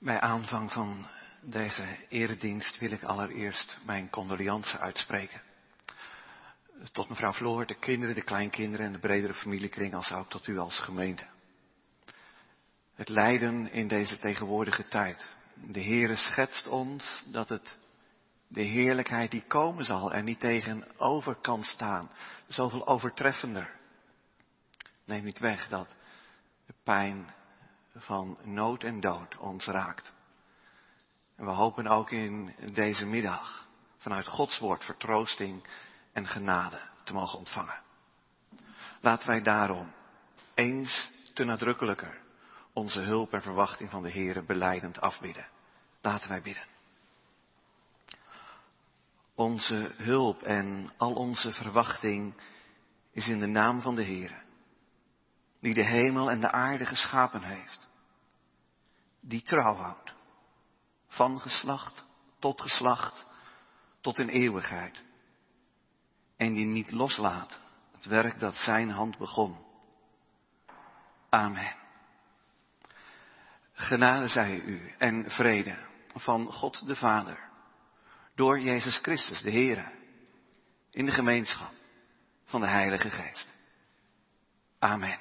Bij aanvang van deze eredienst wil ik allereerst mijn condoleances uitspreken. Tot mevrouw Floor, de kinderen, de kleinkinderen en de bredere familiekring, als ook tot u als gemeente. Het lijden in deze tegenwoordige tijd. De Heere schetst ons dat het de heerlijkheid die komen zal er niet tegenover kan staan. Zoveel overtreffender. Neem niet weg dat de pijn van nood en dood ons raakt. En we hopen ook in deze middag vanuit Gods woord vertroosting en genade te mogen ontvangen. Laten wij daarom eens te nadrukkelijker onze hulp en verwachting van de Heere belijdend afbidden. Laten wij bidden. Onze hulp en al onze verwachting is in de naam van de Heere, die de hemel en de aarde geschapen heeft, die trouw houdt, van geslacht tot in eeuwigheid, en die niet loslaat het werk dat zijn hand begon. Amen. Genade zij u en vrede van God de Vader, door Jezus Christus de Heere, in de gemeenschap van de Heilige Geest. Amen.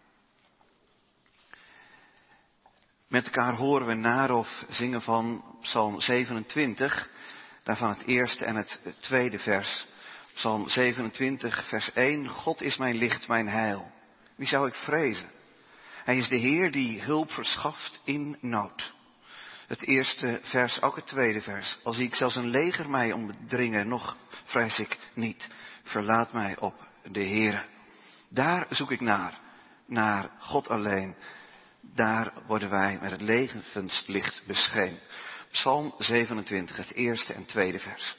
Met elkaar horen we naar of zingen van Psalm 27, daarvan het eerste en het tweede vers. Psalm 27, vers 1. God is mijn licht, mijn heil. Wie zou ik vrezen? Hij is de Heer die hulp verschaft in nood. Het eerste vers, ook het tweede vers. Al zie ik zelfs een leger mij omdringen, nog vrees ik niet. Verlaat mij op de Heere. Daar zoek ik naar God alleen. Daar worden wij met het levenslicht beschenen. Psalm 27, het eerste en tweede vers.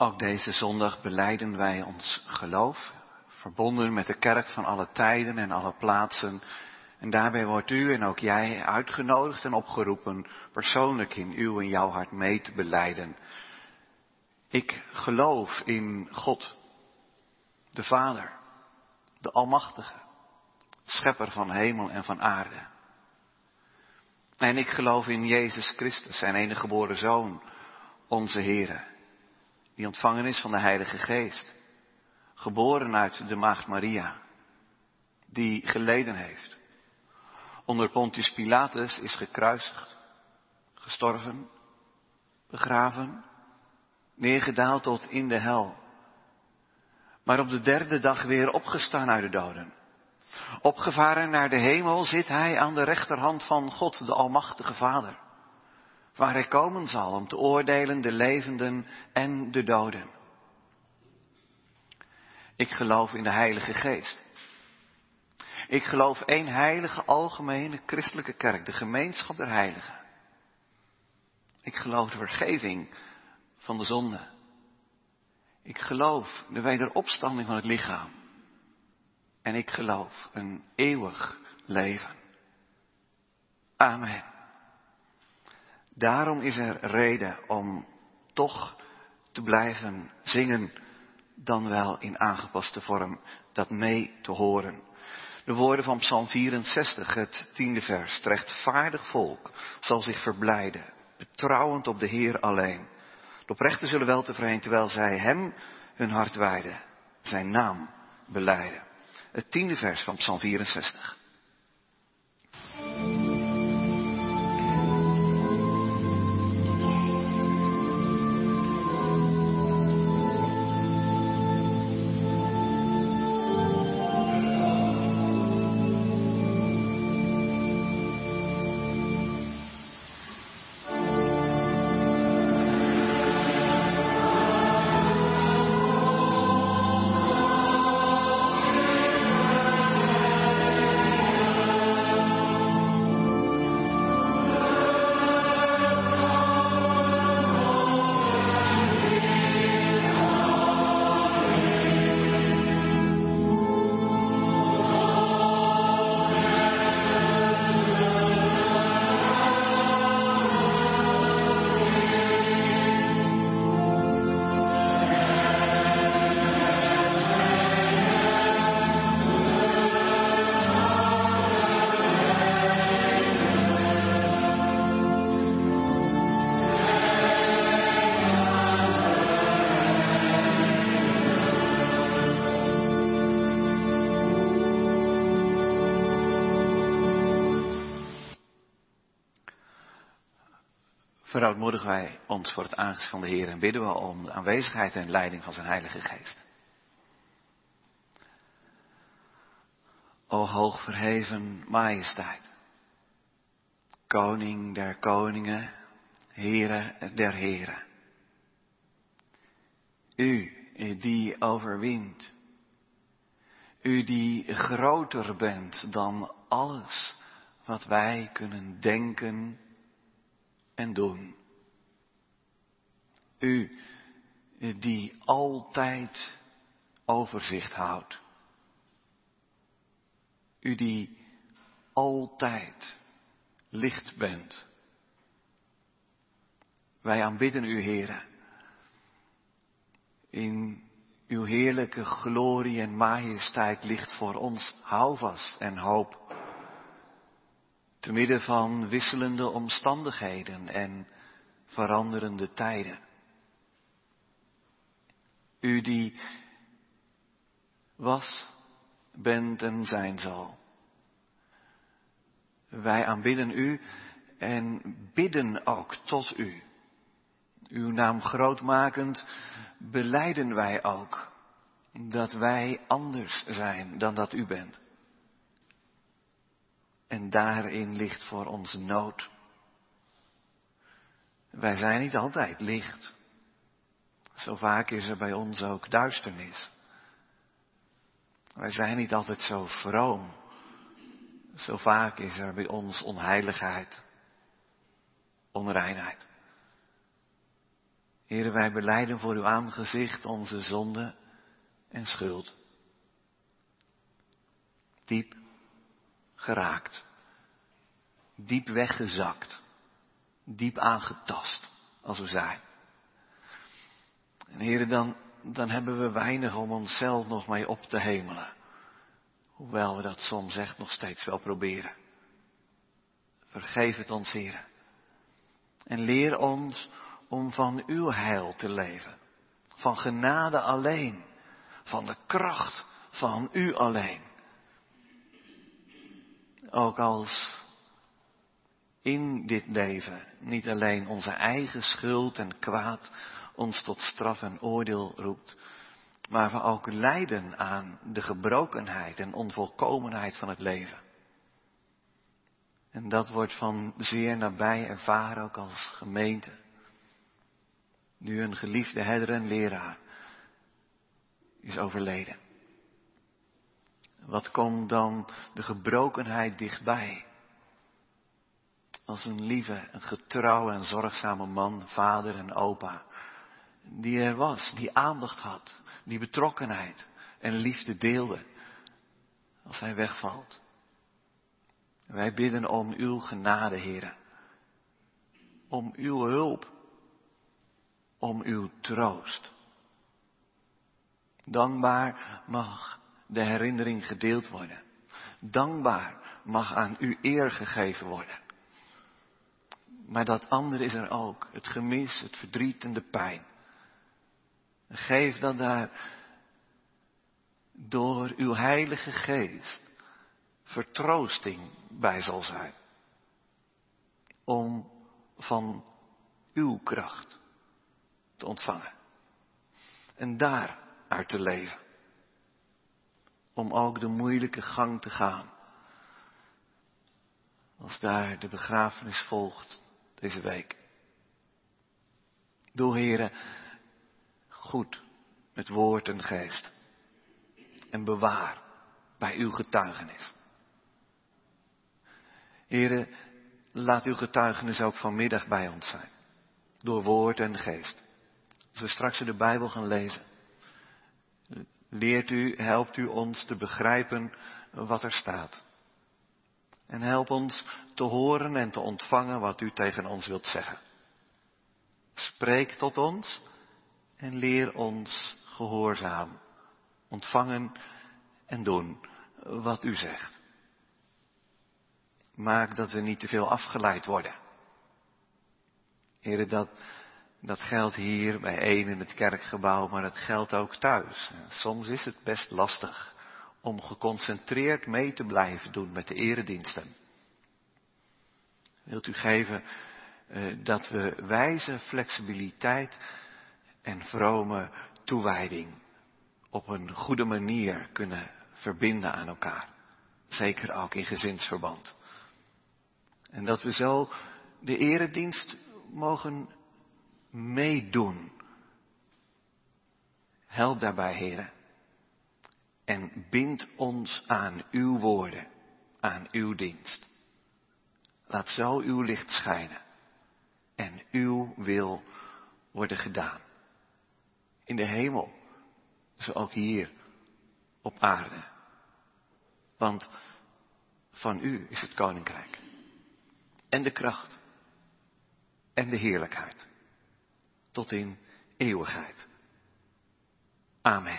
Ook deze zondag belijden wij ons geloof, verbonden met de kerk van alle tijden en alle plaatsen. En daarbij wordt u en ook jij uitgenodigd en opgeroepen persoonlijk in uw en jouw hart mee te belijden. Ik geloof in God, de Vader, de Almachtige, schepper van hemel en van aarde. En ik geloof in Jezus Christus, zijn enige geboren Zoon, onze Heere, die ontvangen is van de Heilige Geest, geboren uit de Maagd Maria, die geleden heeft, onder Pontius Pilatus is gekruisigd, gestorven, begraven, neergedaald tot in de hel, maar op de derde dag weer opgestaan uit de doden. Opgevaren naar de hemel zit hij aan de rechterhand van God, de Almachtige Vader, waar hij komen zal om te oordelen de levenden en de doden. Ik geloof in de Heilige Geest. Ik geloof één heilige, algemene, christelijke kerk, de gemeenschap der heiligen. Ik geloof de vergeving van de zonde. Ik geloof de wederopstanding van het lichaam. En ik geloof een eeuwig leven. Amen. Daarom is er reden om toch te blijven zingen, dan wel in aangepaste vorm, dat mee te horen. De woorden van Psalm 64, het 10e vers. Het rechtvaardig volk zal zich verblijden, betrouwend op de Heer alleen. De oprechten zullen wel tevreden, terwijl zij hem hun hart wijden, zijn naam belijden. Het 10e vers van Psalm 64. Verootmoedigen wij ons voor het aangezicht van de Heer en bidden we om de aanwezigheid en leiding van zijn Heilige Geest. O hoog verheven majesteit, koning der koningen, Heere der heren. U die overwint, u die groter bent dan alles wat wij kunnen denken en doen. U die altijd overzicht houdt. U die altijd licht bent. Wij aanbidden u, Heere. In uw heerlijke glorie en majesteit ligt voor ons houvast en hoop. Te midden van wisselende omstandigheden en veranderende tijden. U die was, bent en zijn zal. Wij aanbidden u en bidden ook tot u. Uw naam grootmakend belijden wij ook dat wij anders zijn dan dat u bent. En daarin ligt voor ons nood. Wij zijn niet altijd licht. Zo vaak is er bij ons ook duisternis. Wij zijn niet altijd zo vroom. Zo vaak is er bij ons onheiligheid, onreinheid. Heere, wij belijden voor uw aangezicht onze zonde en schuld. Diep geraakt. Diep weggezakt. Diep aangetast, als we zijn. En Heere, dan hebben we weinig om onszelf nog mee op te hemelen. Hoewel we dat soms echt nog steeds wel proberen. Vergeef het ons, Heere. En leer ons om van uw heil te leven. Van genade alleen. Van de kracht van u alleen. Ook als in dit leven niet alleen onze eigen schuld en kwaad ons tot straf en oordeel roept, maar we ook lijden aan de gebrokenheid en onvolkomenheid van het leven. En dat wordt van zeer nabij ervaren, ook als gemeente. Nu een geliefde herder en leraar is overleden. Wat komt dan de gebrokenheid dichtbij? Als een lieve, een getrouwe en zorgzame man, vader en opa. Die er was, die aandacht had, die betrokkenheid en liefde deelde. Als hij wegvalt. Wij bidden om uw genade, Heere. Om uw hulp. Om uw troost. Dankbaar mag de herinnering gedeeld worden. Dankbaar mag aan u eer gegeven worden. Maar dat andere is er ook. Het gemis, het verdriet en de pijn. Geef dat daar door uw heilige geest vertroosting bij zal zijn. Om van uw kracht te ontvangen. En daaruit te leven. Om ook de moeilijke gang te gaan. Als daar de begrafenis volgt deze week. Doe, Heere, goed met woord en geest. En bewaar bij uw getuigenis. Heere, laat uw getuigenis ook vanmiddag bij ons zijn. Door woord en geest. Als we straks in de Bijbel gaan lezen. Helpt u ons te begrijpen wat er staat. En help ons te horen en te ontvangen wat u tegen ons wilt zeggen. Spreek tot ons en leer ons gehoorzaam ontvangen en doen wat u zegt. Maak dat we niet te veel afgeleid worden. Heere, dat geldt hier bijeen in het kerkgebouw, maar dat geldt ook thuis. Soms is het best lastig om geconcentreerd mee te blijven doen met de erediensten. Wilt u geven dat we wijze flexibiliteit en vrome toewijding op een goede manier kunnen verbinden aan elkaar. Zeker ook in gezinsverband. En dat we zo de eredienst mogen meedoen. Help daarbij, Heere. En bind ons aan uw woorden, aan uw dienst. Laat zo uw licht schijnen. En uw wil worden gedaan. In de hemel, zo ook hier op aarde. Want van u is het koninkrijk. En de kracht. En de heerlijkheid. Tot in eeuwigheid. Amen.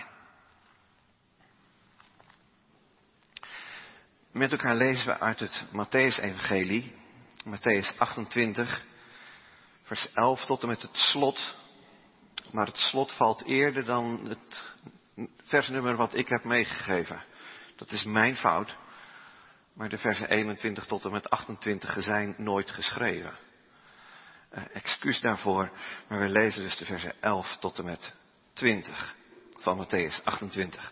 Met elkaar lezen we uit het Mattheüs-evangelie. Mattheüs 28, vers 11 tot en met het slot. Maar het slot valt eerder dan het versnummer wat ik heb meegegeven. Dat is mijn fout. Maar de versen 21 tot en met 28 zijn nooit geschreven. Excuus daarvoor, maar we lezen dus de versen 11 tot en met 20 van Mattheüs 28.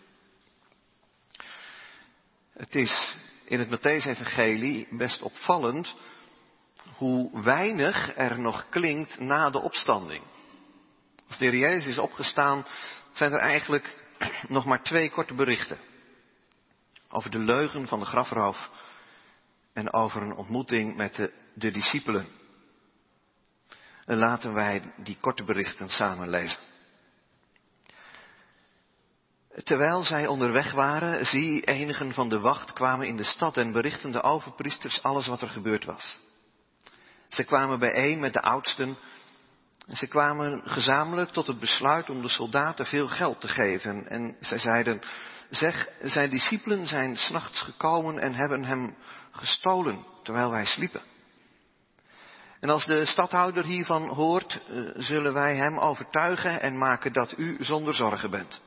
Het is in het Mattheüs-evangelie best opvallend hoe weinig er nog klinkt na de opstanding. Als de Heer Jezus is opgestaan, zijn er eigenlijk nog maar 2 korte berichten. Over de leugen van de grafroof en over een ontmoeting met de discipelen. Laten wij die korte berichten samen lezen. Terwijl zij onderweg waren, zie enigen van de wacht kwamen in de stad en berichtten de overpriesters alles wat er gebeurd was. Ze kwamen bijeen met de oudsten. Ze kwamen gezamenlijk tot het besluit om de soldaten veel geld te geven. En zij zeiden, zeg, zijn discipelen zijn 's nachts gekomen en hebben hem gestolen, terwijl wij sliepen. En als de stadhouder hiervan hoort, zullen wij hem overtuigen en maken dat u zonder zorgen bent.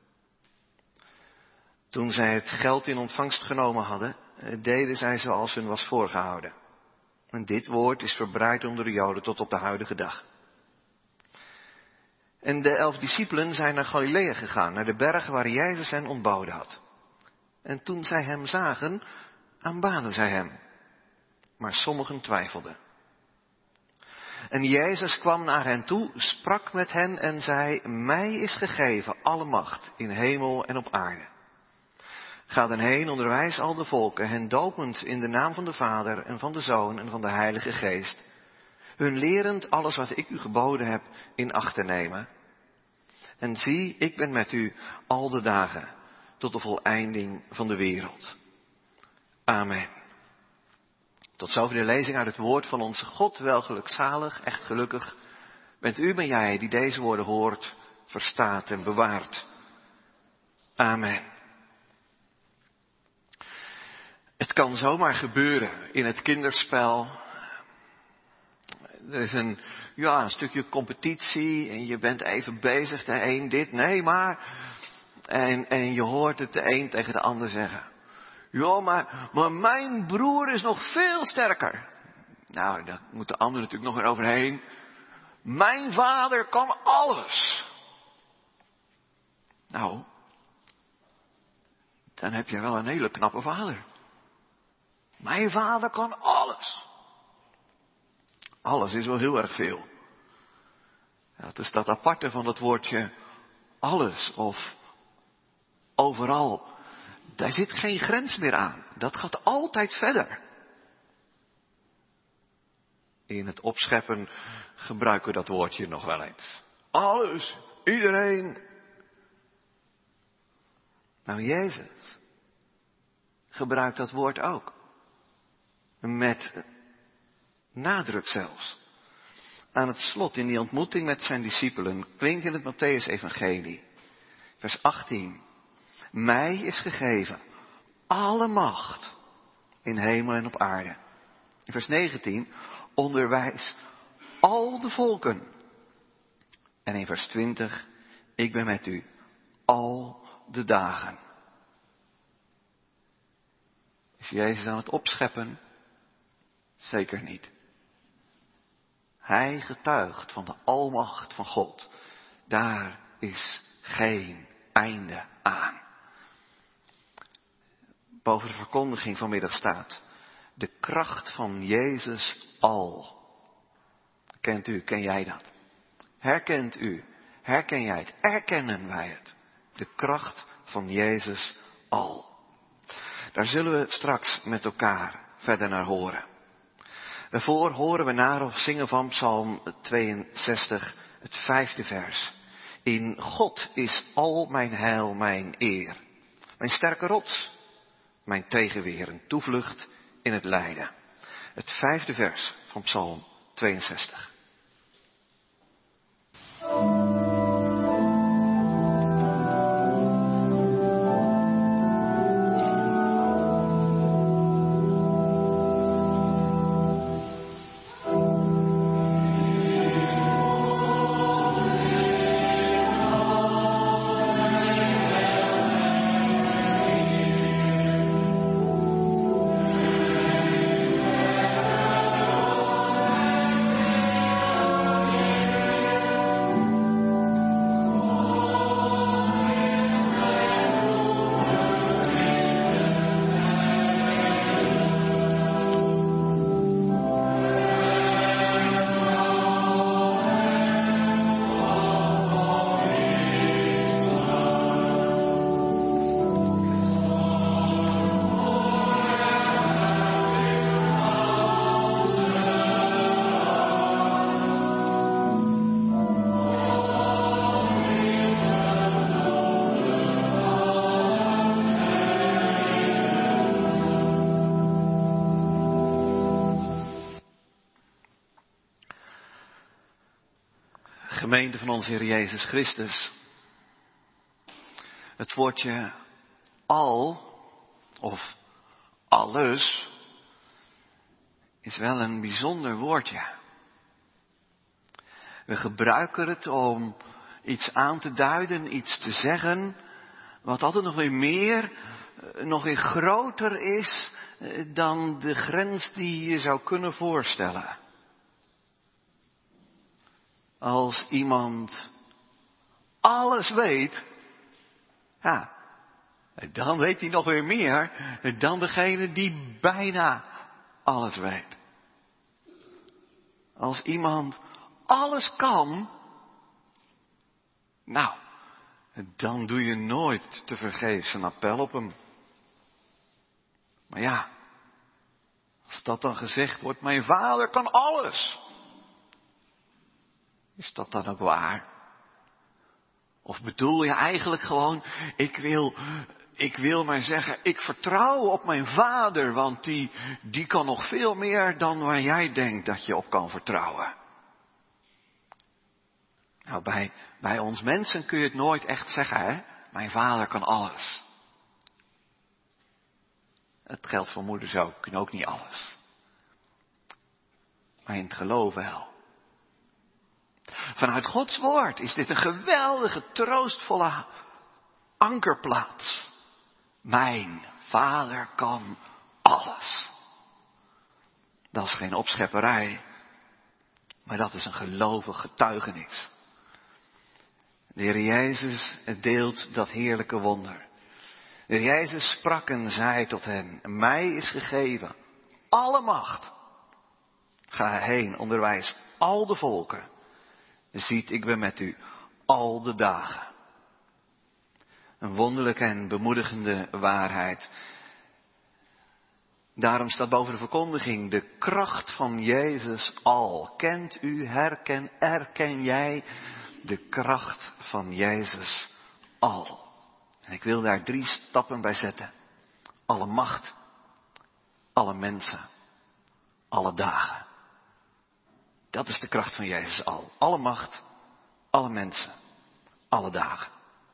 Toen zij het geld in ontvangst genomen hadden, deden zij zoals hun was voorgehouden. En dit woord is verbreid onder de Joden tot op de huidige dag. En de 11 discipelen zijn naar Galilea gegaan, naar de berg waar Jezus hen ontboden had. En toen zij hem zagen, aanbaden zij hem. Maar sommigen twijfelden. En Jezus kwam naar hen toe, sprak met hen en zei, mij is gegeven alle macht in hemel en op aarde. Ga dan heen, onderwijs al de volken, hen dopend in de naam van de Vader en van de Zoon en van de Heilige Geest, hun lerend alles wat ik u geboden heb in acht te nemen. En zie, ik ben met u al de dagen tot de voleinding van de wereld. Amen. Tot zover de lezing uit het woord van onze God, wel gelukzalig, echt gelukkig bent u, ben jij die deze woorden hoort, verstaat en bewaart. Amen. Het kan zomaar gebeuren in het kinderspel. Er is een stukje competitie en je bent even bezig, de een dit, nee maar. En je hoort het de een tegen de ander zeggen. Ja, maar mijn broer is nog veel sterker. Nou, daar moet de ander natuurlijk nog weer overheen. Mijn vader kan alles. Nou, dan heb je wel een hele knappe vader. Mijn vader kan alles. Alles is wel heel erg veel. Ja, het is dat aparte van het woordje alles of overal. Daar zit geen grens meer aan. Dat gaat altijd verder. In het opscheppen gebruiken we dat woordje nog wel eens. Alles, iedereen. Nou, Jezus gebruikt dat woord ook. Met nadruk zelfs. Aan het slot in die ontmoeting met zijn discipelen klinkt in het Mattheüs-evangelie. Vers 18. Mij is gegeven alle macht in hemel en op aarde. In vers 19. Onderwijs al de volken. En in vers 20. Ik ben met u al de dagen. Is Jezus aan het opscheppen? Zeker niet. Hij getuigt van de almacht van God. Daar is geen einde aan. Boven de verkondiging vanmiddag staat de kracht van Jezus al. Kent u, ken jij dat? Herkent u, herken jij het, erkennen wij het? De kracht van Jezus al. Daar zullen we straks met elkaar verder naar horen. Daarvoor horen we naar of zingen van Psalm 62, het 5e vers. In God is al mijn heil, mijn eer. Mijn sterke rots, mijn tegenweer, een toevlucht in het lijden. Het 5e vers van Psalm 62. Gemeente van onze Heer Jezus Christus. Het woordje al of alles is wel een bijzonder woordje. We gebruiken het om iets aan te duiden, iets te zeggen, wat altijd nog weer meer, nog weer groter is dan de grens die je zou kunnen voorstellen. Als iemand alles weet, ja, dan weet hij nog weer meer dan degene die bijna alles weet. Als iemand alles kan, nou, dan doe je nooit tevergeefs een appel op hem. Maar ja, als dat dan gezegd wordt, mijn vader kan alles. Is dat dan ook waar? Of bedoel je eigenlijk gewoon, ik wil maar zeggen, ik vertrouw op mijn vader, want die kan nog veel meer dan waar jij denkt dat je op kan vertrouwen. Nou, bij ons mensen kun je het nooit echt zeggen, hè? Mijn vader kan alles. Het geldt voor moeders ook, kunnen ook niet alles. Maar in het geloof wel. Vanuit Gods woord is dit een geweldige, troostvolle ankerplaats. Mijn vader kan alles. Dat is geen opschepperij, maar dat is een gelovig getuigenis. De Heer Jezus deelt dat heerlijke wonder. De Heer Jezus sprak en zei tot hen, mij is gegeven alle macht. Ga heen, onderwijs al de volken. Ziet, ik ben met u al de dagen. Een wonderlijke en bemoedigende waarheid. Daarom staat boven de verkondiging de kracht van Jezus al. Kent u, erken jij de kracht van Jezus al? En ik wil daar 3 stappen bij zetten. Alle macht, alle mensen, alle dagen. Dat is de kracht van Jezus al. Alle macht, alle mensen, alle dagen.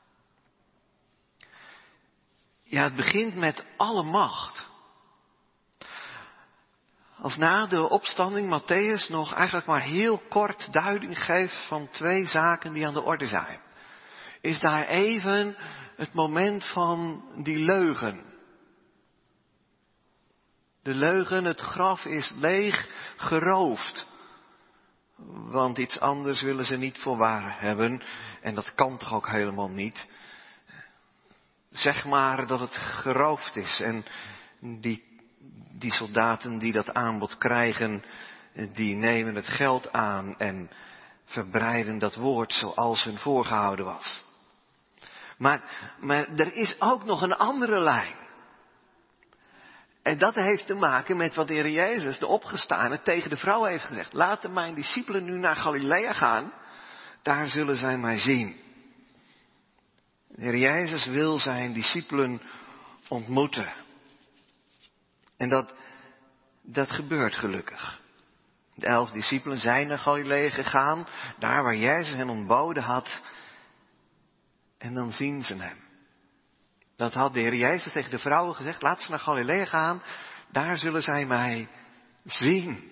Ja, het begint met alle macht. Als na de opstanding Matthäus nog eigenlijk maar heel kort duiding geeft van 2 zaken die aan de orde zijn, is daar even het moment van die leugen. De leugen, het graf is leeg, geroofd. Want iets anders willen ze niet voor waar hebben. En dat kan toch ook helemaal niet. Zeg maar dat het geroofd is. En die soldaten die dat aanbod krijgen, die nemen het geld aan en verbreiden dat woord zoals hun voorgehouden was. Maar er is ook nog een andere lijn. En dat heeft te maken met wat de Heer Jezus, de opgestane, tegen de vrouw heeft gezegd. Laten mijn discipelen nu naar Galilea gaan. Daar zullen zij mij zien. De Heer Jezus wil zijn discipelen ontmoeten. En dat gebeurt gelukkig. De 11 discipelen zijn naar Galilea gegaan. Daar waar Jezus hen ontboden had. En dan zien ze hem. Dat had de Heer Jezus tegen de vrouwen gezegd. Laat ze naar Galilea gaan. Daar zullen zij mij zien.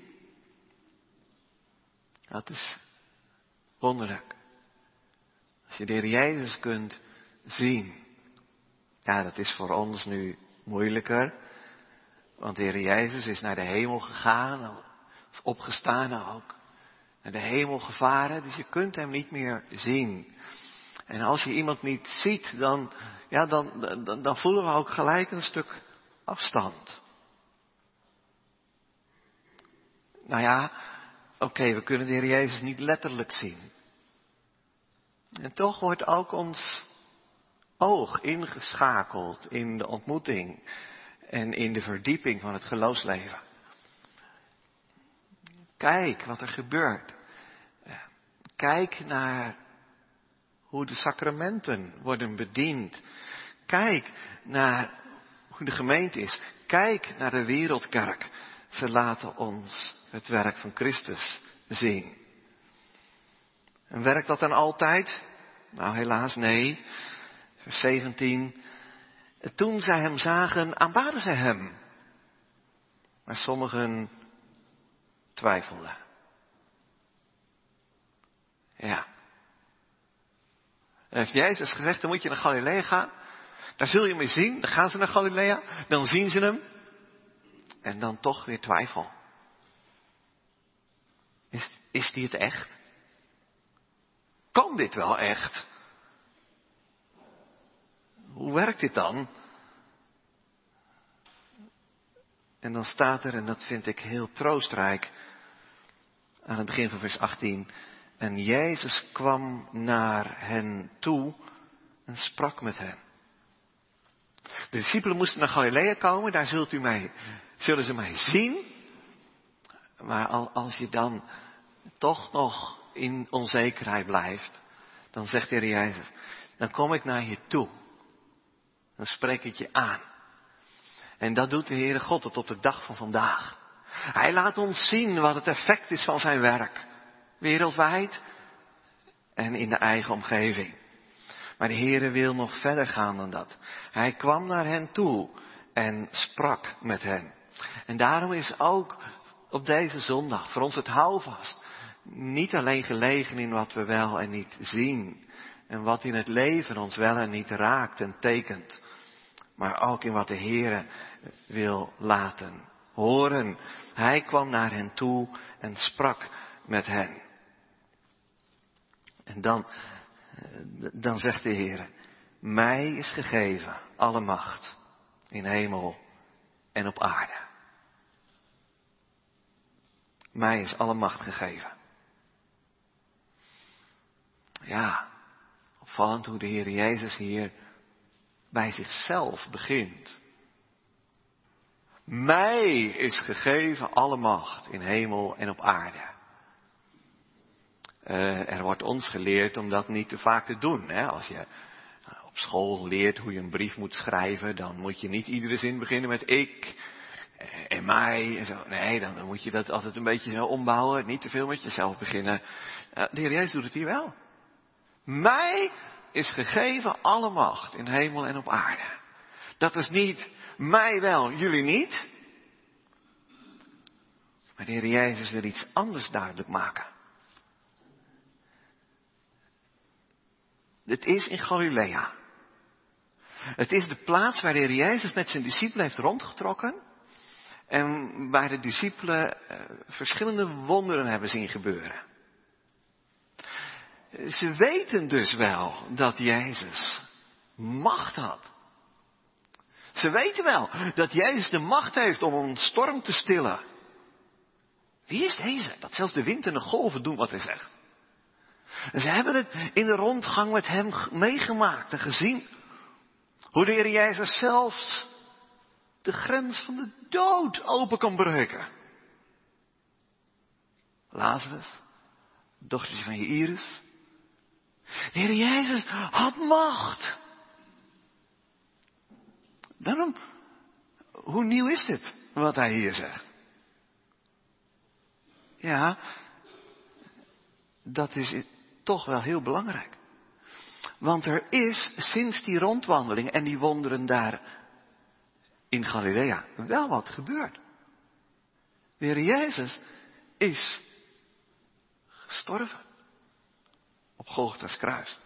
Dat is wonderlijk. Als je de Heer Jezus kunt zien. Ja, dat is voor ons nu moeilijker. Want de Heer Jezus is naar de hemel gegaan. Of opgestaan ook. Naar de hemel gevaren. Dus je kunt hem niet meer zien. En als je iemand niet ziet, dan voelen we ook gelijk een stuk afstand. Nou ja, oké, we kunnen de Heer Jezus niet letterlijk zien. En toch wordt ook ons oog ingeschakeld in de ontmoeting en in de verdieping van het geloofsleven. Kijk wat er gebeurt. Kijk naar hoe de sacramenten worden bediend. Kijk naar hoe de gemeente is. Kijk naar de wereldkerk. Ze laten ons het werk van Christus zien. En werkt dat dan altijd? Nou, helaas nee. Vers 17. Toen zij hem zagen, aanbaden zij hem. Maar sommigen twijfelden. Ja. En heeft Jezus gezegd, dan moet je naar Galilea gaan. Daar zul je hem zien. Dan gaan ze naar Galilea. Dan zien ze hem. En dan toch weer twijfel. Is die het echt? Kan dit wel echt? Hoe werkt dit dan? En dan staat er, en dat vind ik heel troostrijk, aan het begin van vers 18. En Jezus kwam naar hen toe en sprak met hen. De discipelen moesten naar Galilea komen, daar zullen ze mij zien. Maar als je dan toch nog in onzekerheid blijft, dan zegt de Heer Jezus, dan kom ik naar je toe. Dan spreek ik je aan. En dat doet de Heere God tot op de dag van vandaag. Hij laat ons zien wat het effect is van zijn werk. Wereldwijd en in de eigen omgeving. Maar de Heere wil nog verder gaan dan dat. Hij kwam naar hen toe en sprak met hen. En daarom is ook op deze zondag voor ons het houvast niet alleen gelegen in wat we wel en niet zien. En wat in het leven ons wel en niet raakt en tekent. Maar ook in wat de Heere wil laten horen. Hij kwam naar hen toe en sprak met hen. En dan zegt de Heere, mij is gegeven alle macht in hemel en op aarde. Mij is alle macht gegeven. Ja, opvallend hoe de Heer Jezus hier bij zichzelf begint. Mij is gegeven alle macht in hemel en op aarde. Er wordt ons geleerd om dat niet te vaak te doen. Hè? Als je op school leert hoe je een brief moet schrijven, dan moet je niet iedere zin beginnen met ik en mij en zo. Nee, dan moet je dat altijd een beetje zo ombouwen. Niet te veel met jezelf beginnen. De Heer Jezus doet het hier wel. Mij is gegeven alle macht in hemel en op aarde. Dat is niet mij wel, jullie niet. Maar de Heer Jezus wil iets anders duidelijk maken. Het is in Galilea. Het is de plaats waar de Heer Jezus met zijn discipelen heeft rondgetrokken. En waar de discipelen verschillende wonderen hebben zien gebeuren. Ze weten dus wel dat Jezus macht had. Ze weten wel dat Jezus de macht heeft om een storm te stillen. Wie is deze? Dat zelfs de wind en de golven doen wat hij zegt. En ze hebben het in de rondgang met hem meegemaakt en gezien. Hoe de Heer Jezus zelfs de grens van de dood open kan breken. Lazarus, dochtertje van Jaïrus. De Heer Jezus had macht. Daarom, hoe nieuw is dit wat hij hier zegt? Ja, dat is toch wel heel belangrijk. Want er is sinds die rondwandeling en die wonderen daar in Galilea wel wat gebeurd. De Heer Jezus is gestorven op Golgotha's kruis.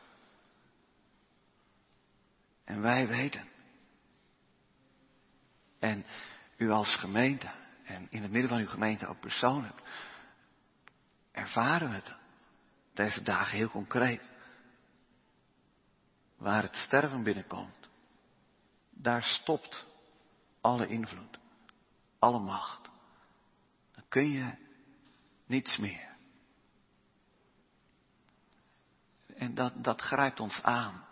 En wij weten. En u als gemeente en in het midden van uw gemeente ook persoonlijk ervaren we het deze dagen heel concreet. Waar het sterven binnenkomt, daar stopt alle invloed, alle macht. Dan kun je niets meer. En dat grijpt ons aan.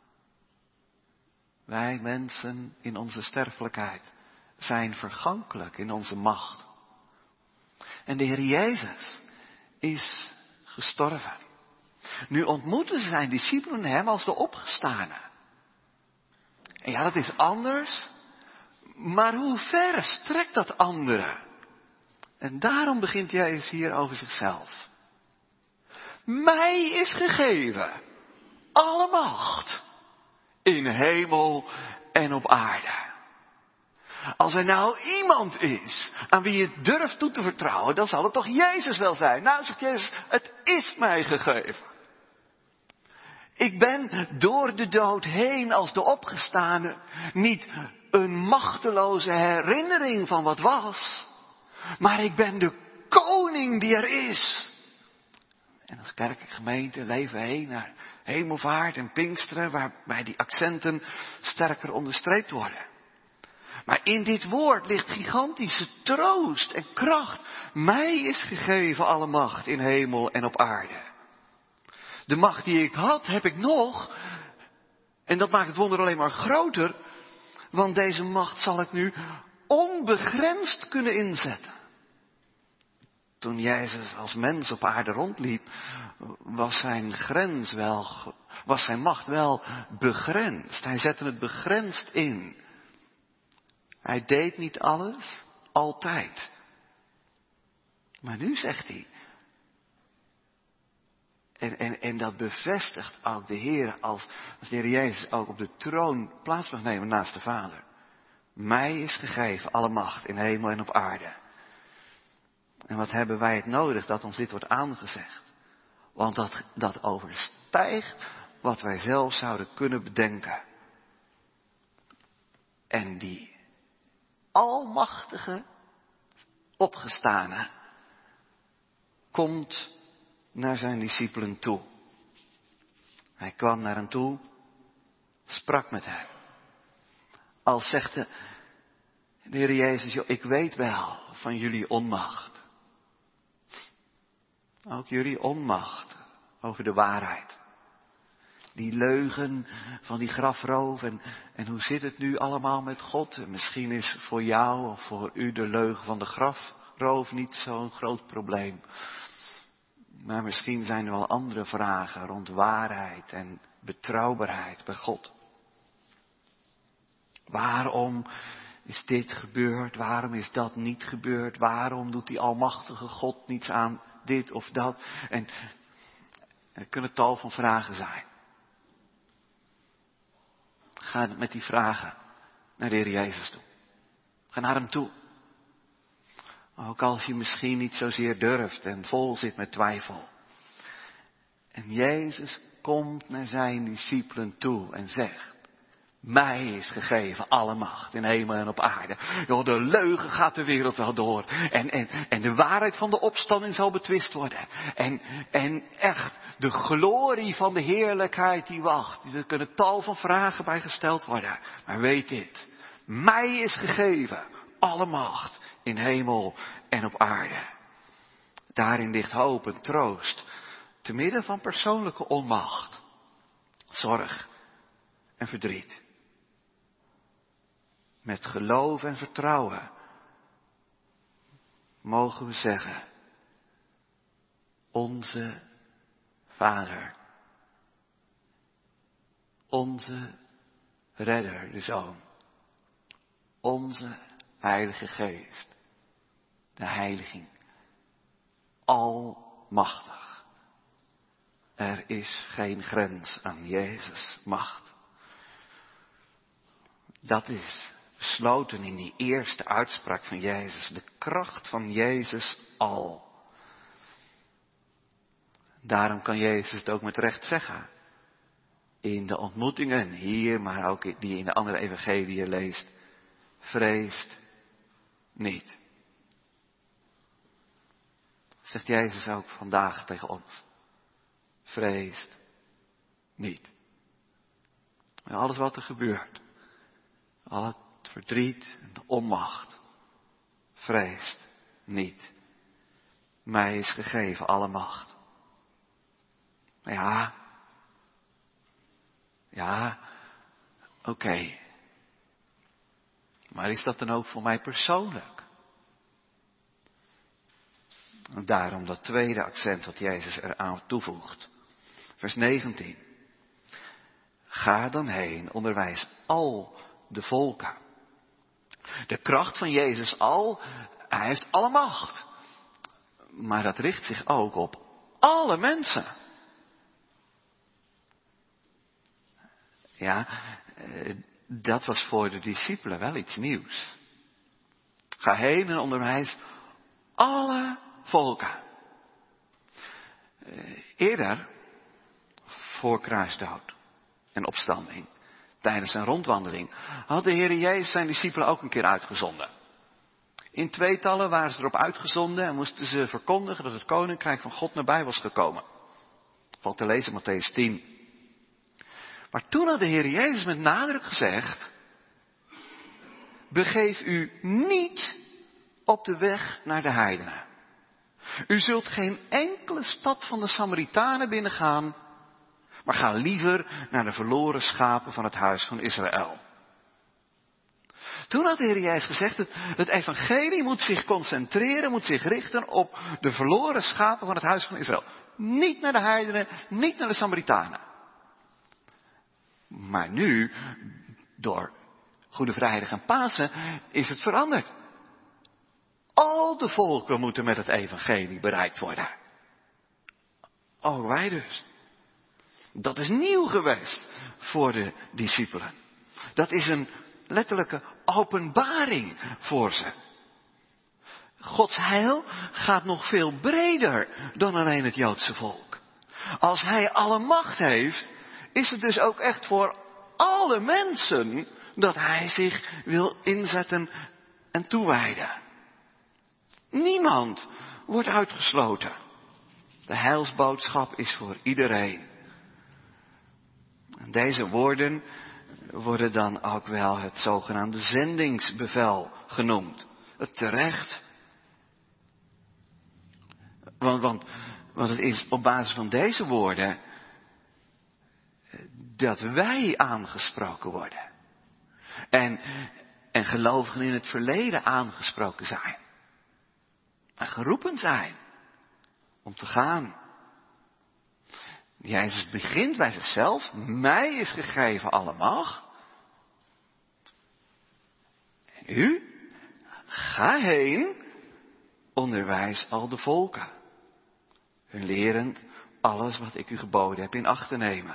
Wij mensen in onze sterfelijkheid zijn vergankelijk in onze macht. En de Heer Jezus is gestorven. Nu ontmoeten zijn discipelen hem als de opgestane. En ja, dat is anders. Maar hoe ver strekt dat andere? En daarom begint Jezus hier over zichzelf. Mij is gegeven alle macht in hemel en op aarde. Als er nou iemand is aan wie je durft toe te vertrouwen, dan zal het toch Jezus wel zijn. Nou, zegt Jezus, het is mij gegeven. Ik ben door de dood heen als de opgestane niet een machteloze herinnering van wat was, maar ik ben de koning die er is. En als kerk en gemeente leven we heen naar Hemelvaart en Pinksteren, waarbij die accenten sterker onderstreept worden. Maar in dit woord ligt gigantische troost en kracht. Mij is gegeven alle macht in hemel en op aarde. De macht die ik had, heb ik nog. En dat maakt het wonder alleen maar groter. Want deze macht zal ik nu onbegrensd kunnen inzetten. Toen Jezus als mens op aarde rondliep, was zijn macht wel begrensd. Hij zette het begrensd in. Hij deed niet alles, altijd. Maar nu zegt hij, en dat bevestigt ook de Heer als de Heer Jezus ook op de troon plaats mag nemen naast de Vader. Mij is gegeven alle macht in hemel en op aarde. En wat hebben wij het nodig dat ons dit wordt aangezegd? Want dat overstijgt wat wij zelf zouden kunnen bedenken. En die almachtige opgestane komt naar zijn discipelen toe. Hij kwam naar hen toe, sprak met hen. Als zegt de Heer Jezus, joh, ik weet wel van jullie onmacht. Ook jullie onmacht over de waarheid. Die leugen van die grafroof en hoe zit het nu allemaal met God? En misschien is voor jou of voor u de leugen van de grafroof niet zo'n groot probleem. Maar misschien zijn er wel andere vragen rond waarheid en betrouwbaarheid bij God. Waarom is dit gebeurd? Waarom is dat niet gebeurd? Waarom doet die almachtige God niets aan dit of dat? En er kunnen tal van vragen zijn. Ga met die vragen naar de Heer Jezus toe. Ga naar hem toe. Ook als je misschien niet zozeer durft en vol zit met twijfel. En Jezus komt naar zijn discipelen toe en zegt, mij is gegeven alle macht in hemel en op aarde. Joh, de leugen gaat de wereld wel door. En de waarheid van de opstanding zal betwist worden. En echt, de glorie van de heerlijkheid die wacht. Er kunnen tal van vragen bij gesteld worden. Maar weet dit, mij is gegeven alle macht in hemel en op aarde. Daarin ligt hoop en troost. Te midden van persoonlijke onmacht, zorg en verdriet. Met geloof en vertrouwen mogen we zeggen, onze Vader, onze Redder, de Zoon, onze Heilige Geest, de Heiliging, almachtig. Er is geen grens aan Jezus' macht. Dat is besloten in die eerste uitspraak van Jezus. De kracht van Jezus al. Daarom kan Jezus het ook met recht zeggen. In de ontmoetingen hier, maar ook die je in de andere evangeliën leest. Vreest niet. Zegt Jezus ook vandaag tegen ons. Vreest niet. En alles wat er gebeurt. Al het verdriet en de onmacht. Vreest niet. Mij is gegeven alle macht. Ja, oké. Maar is dat dan ook voor mij persoonlijk? En daarom dat tweede accent wat Jezus eraan toevoegt. Vers 19. Ga dan heen, onderwijs al de volken. De kracht van Jezus hij heeft alle macht. Maar dat richt zich ook op alle mensen. Ja, dat was voor de discipelen wel iets nieuws. Ga heen en onderwijs alle volken. Eerder, voor kruisdood en opstanding, tijdens zijn rondwandeling, had de Heer Jezus zijn discipelen ook een keer uitgezonden. In tweetallen waren ze erop uitgezonden en moesten ze verkondigen dat het koninkrijk van God nabij was gekomen. Valt te lezen in Mattheüs 10. Maar toen had de Heer Jezus met nadruk gezegd: begeef u niet op de weg naar de heidenen. U zult geen enkele stad van de Samaritanen binnengaan, maar ga liever naar de verloren schapen van het huis van Israël. Toen had de Heer Jezus gezegd, het evangelie moet zich concentreren, moet zich richten op de verloren schapen van het huis van Israël. Niet naar de heidenen, niet naar de Samaritanen. Maar nu, door Goede Vrijdag en Pasen, is het veranderd. Al de volken moeten met het evangelie bereikt worden. Ook wij dus. Dat is nieuw geweest voor de discipelen. Dat is een letterlijke openbaring voor ze. Gods heil gaat nog veel breder dan alleen het Joodse volk. Als hij alle macht heeft, is het dus ook echt voor alle mensen dat hij zich wil inzetten en toewijden. Niemand wordt uitgesloten. De heilsboodschap is voor iedereen. En deze woorden worden dan ook wel het zogenaamde zendingsbevel genoemd. Het terecht. Want het is op basis van deze woorden dat wij aangesproken worden. En gelovigen in het verleden aangesproken zijn. En geroepen zijn om te gaan. Jezus begint bij zichzelf. Mij is gegeven alle macht. En u, ga heen, onderwijs al de volken. Hun lerend alles wat ik u geboden heb in acht te nemen.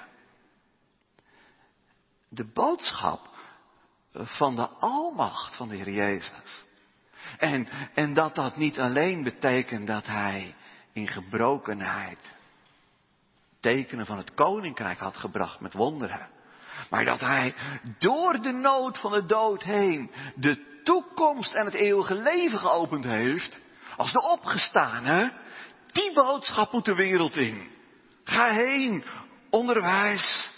De boodschap van de almacht van de Heer Jezus. En dat niet alleen betekent dat hij in gebrokenheid tekenen van het koninkrijk had gebracht met wonderen. Maar dat hij door de nood van de dood heen de toekomst en het eeuwige leven geopend heeft. Als de opgestane, die boodschap moet de wereld in. Ga heen, onderwijs.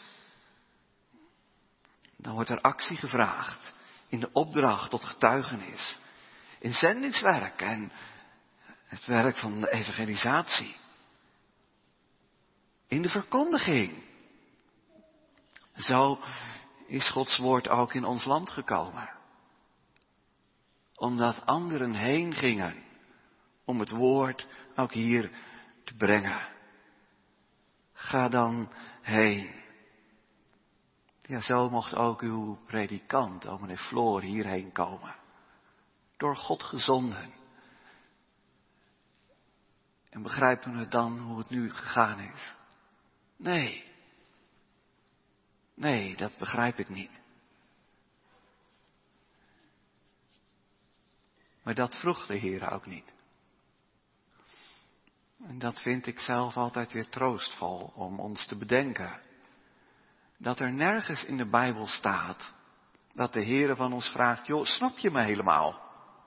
Dan wordt er actie gevraagd in de opdracht tot getuigenis. In zendingswerk en het werk van de evangelisatie. In de verkondiging. Zo is Gods woord ook in ons land gekomen. Omdat anderen heen gingen om het woord ook hier te brengen. Ga dan heen. Ja, zo mocht ook uw predikant, dominee Floor, hierheen komen. Door God gezonden. En begrijpen we dan hoe het nu gegaan is? Nee, dat begrijp ik niet. Maar dat vroeg de Heer ook niet. En dat vind ik zelf altijd weer troostvol om ons te bedenken. Dat er nergens in de Bijbel staat dat de Heer van ons vraagt, joh, snap je me helemaal?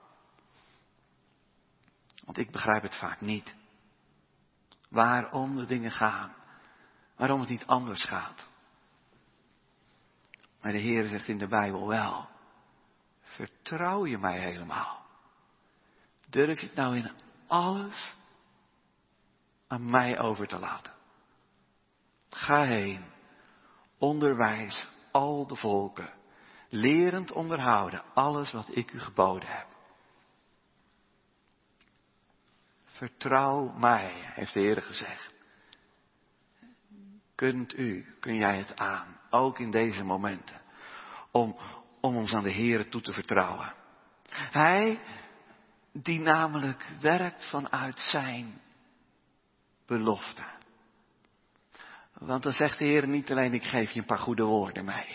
Want ik begrijp het vaak niet. Waarom de dingen gaan. Waarom het niet anders gaat. Maar de Heer zegt in de Bijbel wel. Vertrouw je mij helemaal? Durf je het nou in alles aan mij over te laten? Ga heen. Onderwijs al de volken. Lerend onderhouden alles wat ik u geboden heb. Vertrouw mij, heeft de Heer gezegd. Kun jij het aan, ook in deze momenten, om ons aan de Heer toe te vertrouwen. Hij die namelijk werkt vanuit zijn belofte. Want dan zegt de Heer niet alleen, ik geef je een paar goede woorden mee.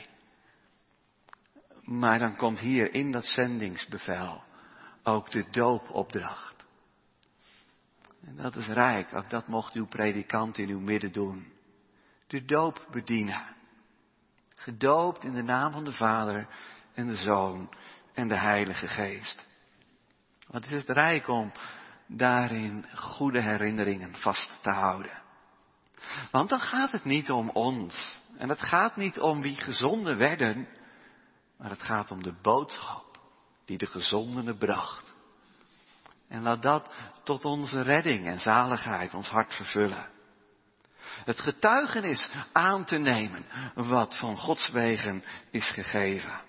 Maar dan komt hier in dat zendingsbevel ook de doopopdracht. En dat is rijk, ook dat mocht uw predikant in uw midden doen. De doop bedienen. Gedoopt in de naam van de Vader en de Zoon en de Heilige Geest. Wat is het rijk om daarin goede herinneringen vast te houden. Want dan gaat het niet om ons. En het gaat niet om wie gezonden werden. Maar het gaat om de boodschap die de gezondene bracht. En laat dat tot onze redding en zaligheid ons hart vervullen. Het getuigenis aan te nemen wat van Gods wegen is gegeven.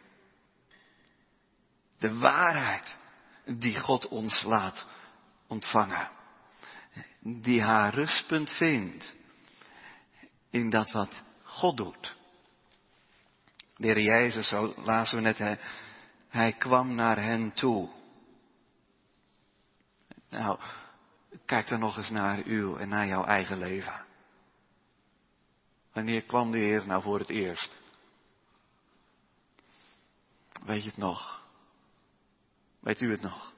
De waarheid die God ons laat ontvangen. Die haar rustpunt vindt in dat wat God doet. De Heer Jezus, zo lazen we net, hij kwam naar hen toe. Nou, kijk dan nog eens naar uw en naar jouw eigen leven. Wanneer kwam de Heer nou voor het eerst? Weet je het nog? Weet u het nog?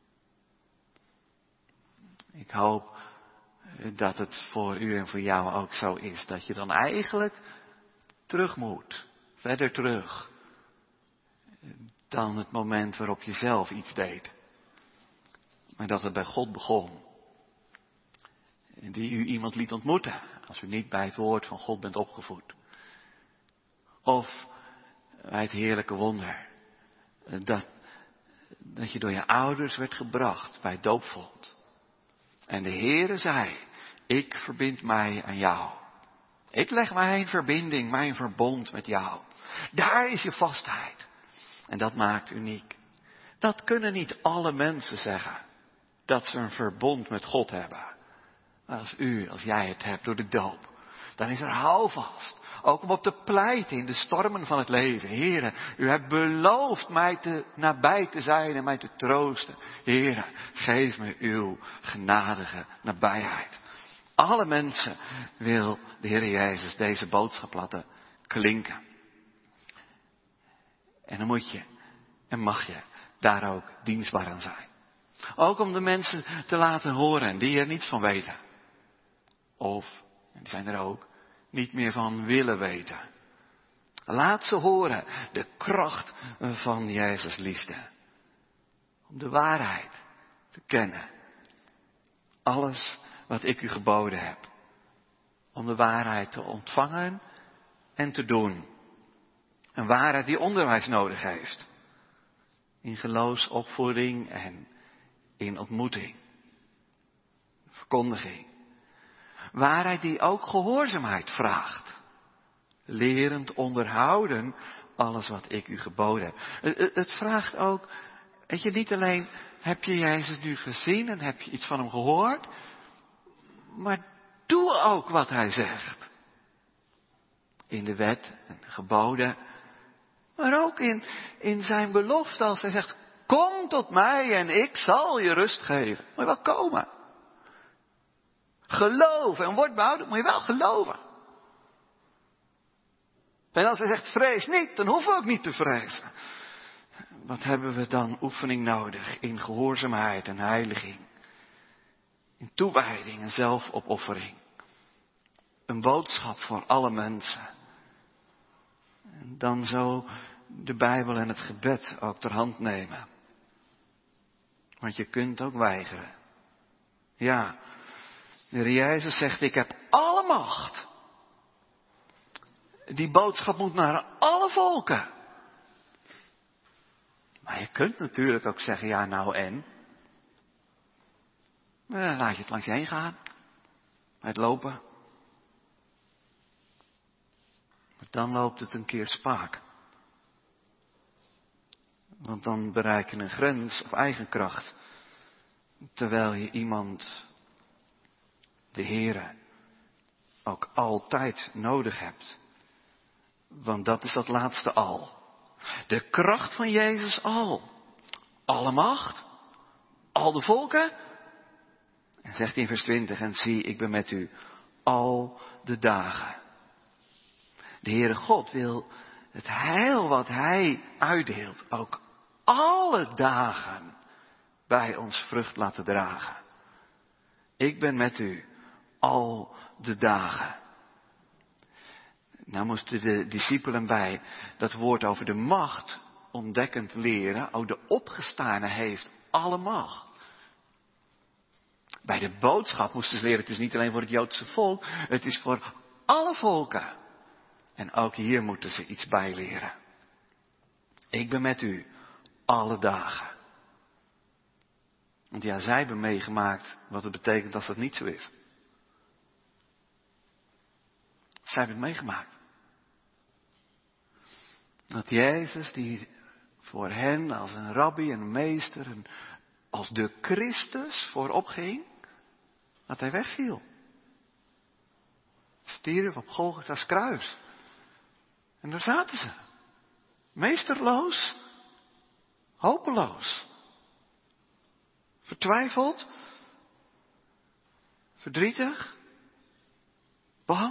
Ik hoop dat het voor u en voor jou ook zo is. Dat je dan eigenlijk terug moet. Verder terug. Dan het moment waarop je zelf iets deed. Maar dat het bij God begon. En die u iemand liet ontmoeten. Als u niet bij het woord van God bent opgevoed. Of bij het heerlijke wonder. Dat je door je ouders werd gebracht bij het doopvond. En de Heere zei, ik verbind mij aan jou. Ik leg mijn verbinding, mijn verbond met jou. Daar is je vastheid. En dat maakt uniek. Dat kunnen niet alle mensen zeggen. Dat ze een verbond met God hebben. Maar als jij het hebt door de doop. Dan is er houvast. Ook om op te pleiten in de stormen van het leven. Heere, u hebt beloofd mij nabij te zijn en mij te troosten. Heere, geef me uw genadige nabijheid. Alle mensen wil de Heer Jezus deze boodschap laten klinken. En dan moet je en mag je daar ook dienstbaar aan zijn. Ook om de mensen te laten horen die er niets van weten. Of, en die zijn er ook, niet meer van willen weten. Laat ze horen de kracht van Jezus liefde. Om de waarheid te kennen. Alles wat ik u geboden heb. Om de waarheid te ontvangen en te doen. Een waarheid die onderwijs nodig heeft. In geloofsopvoeding en in ontmoeting. Verkondiging. Waarheid die ook gehoorzaamheid vraagt. Lerend onderhouden alles wat ik u geboden heb. Het vraagt ook, weet je, niet alleen heb je Jezus nu gezien en heb je iets van hem gehoord. Maar doe ook wat hij zegt. In de wet en de geboden. Maar ook in zijn belofte als hij zegt, kom tot mij en ik zal je rust geven. Moet je wel komen. Geloof en word behouden, moet je wel geloven. En als hij zegt vrees niet, dan hoeven we ook niet te vrezen. Wat hebben we dan oefening nodig in gehoorzaamheid en heiliging. In toewijding en zelfopoffering. Een boodschap voor alle mensen. En dan zo de Bijbel en het gebed ook ter hand nemen. Want je kunt ook weigeren. Ja, de Heer Jezus zegt, ik heb alle macht. Die boodschap moet naar alle volken. Maar je kunt natuurlijk ook zeggen, ja nou en? Dan laat je het langs je heen gaan. Het lopen. Maar dan loopt het een keer spaak. Want dan bereik je een grens op eigen kracht. Terwijl je iemand, de Heere, ook altijd nodig hebt. Want dat is dat laatste al. De kracht van Jezus al. Alle macht. Al de volken. En zegt hij in vers 20, en zie, ik ben met u al de dagen. De Heere God wil het heil wat hij uitdeelt ook alle dagen bij ons vrucht laten dragen. Ik ben met u al de dagen. Nou moesten de discipelen bij dat woord over de macht ontdekkend leren. Ook de opgestane heeft alle macht. Bij de boodschap moesten ze leren, het is niet alleen voor het Joodse volk, het is voor alle volken. En ook hier moeten ze iets bij leren. Ik ben met u alle dagen. Want ja, zij hebben meegemaakt wat het betekent als dat niet zo is. Zij hebben het meegemaakt. Dat Jezus, die voor hen als een rabbi, een meester, als de Christus voorop ging, dat hij wegviel. Stierf op Golgotha's kruis. En daar zaten ze. Meesterloos. Hopeloos. Vertwijfeld. Verdrietig. Bang.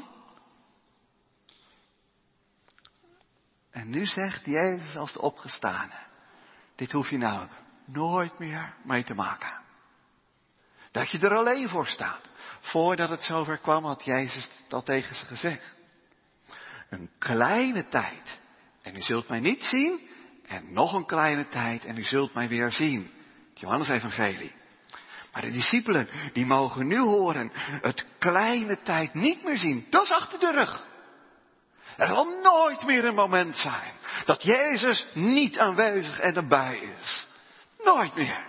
En nu zegt Jezus als de opgestane. Dit hoef je nou nooit meer mee te maken. Dat je er alleen voor staat. Voordat het zover kwam had Jezus dat tegen ze gezegd. Een kleine tijd. En u zult mij niet zien. En nog een kleine tijd. En u zult mij weer zien. Het Johannes-evangelie. Maar de discipelen, die mogen nu horen. Het kleine tijd niet meer zien. Dat is achter de rug. Er zal nooit meer een moment zijn. Dat Jezus niet aanwezig en erbij is. Nooit meer.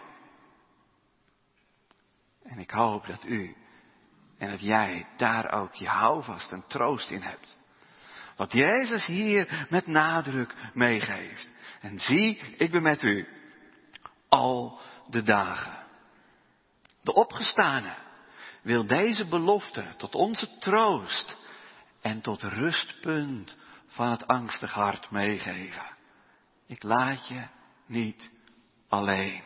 En ik hoop dat u en dat jij daar ook je houvast en troost in hebt. Wat Jezus hier met nadruk meegeeft. En zie, ik ben met u al de dagen. De opgestane wil deze belofte tot onze troost en tot rustpunt van het angstig hart meegeven. Ik laat je niet alleen.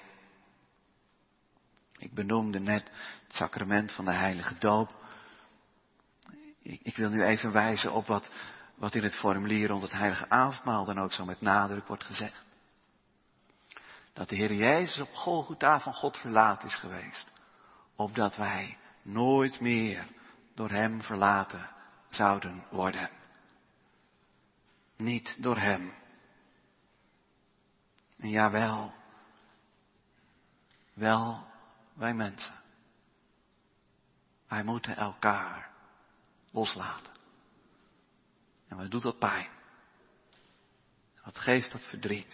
Ik benoemde net het sacrament van de heilige doop. Ik wil nu even wijzen op wat in het formulier rond het heilige avondmaal dan ook zo met nadruk wordt gezegd. Dat de Heer Jezus op Golgotha van God verlaten is geweest. Opdat wij nooit meer door hem verlaten zouden worden. Niet door hem. En jawel. Wel wij mensen. Wij moeten elkaar loslaten. En wat doet dat pijn? En wat geeft dat verdriet?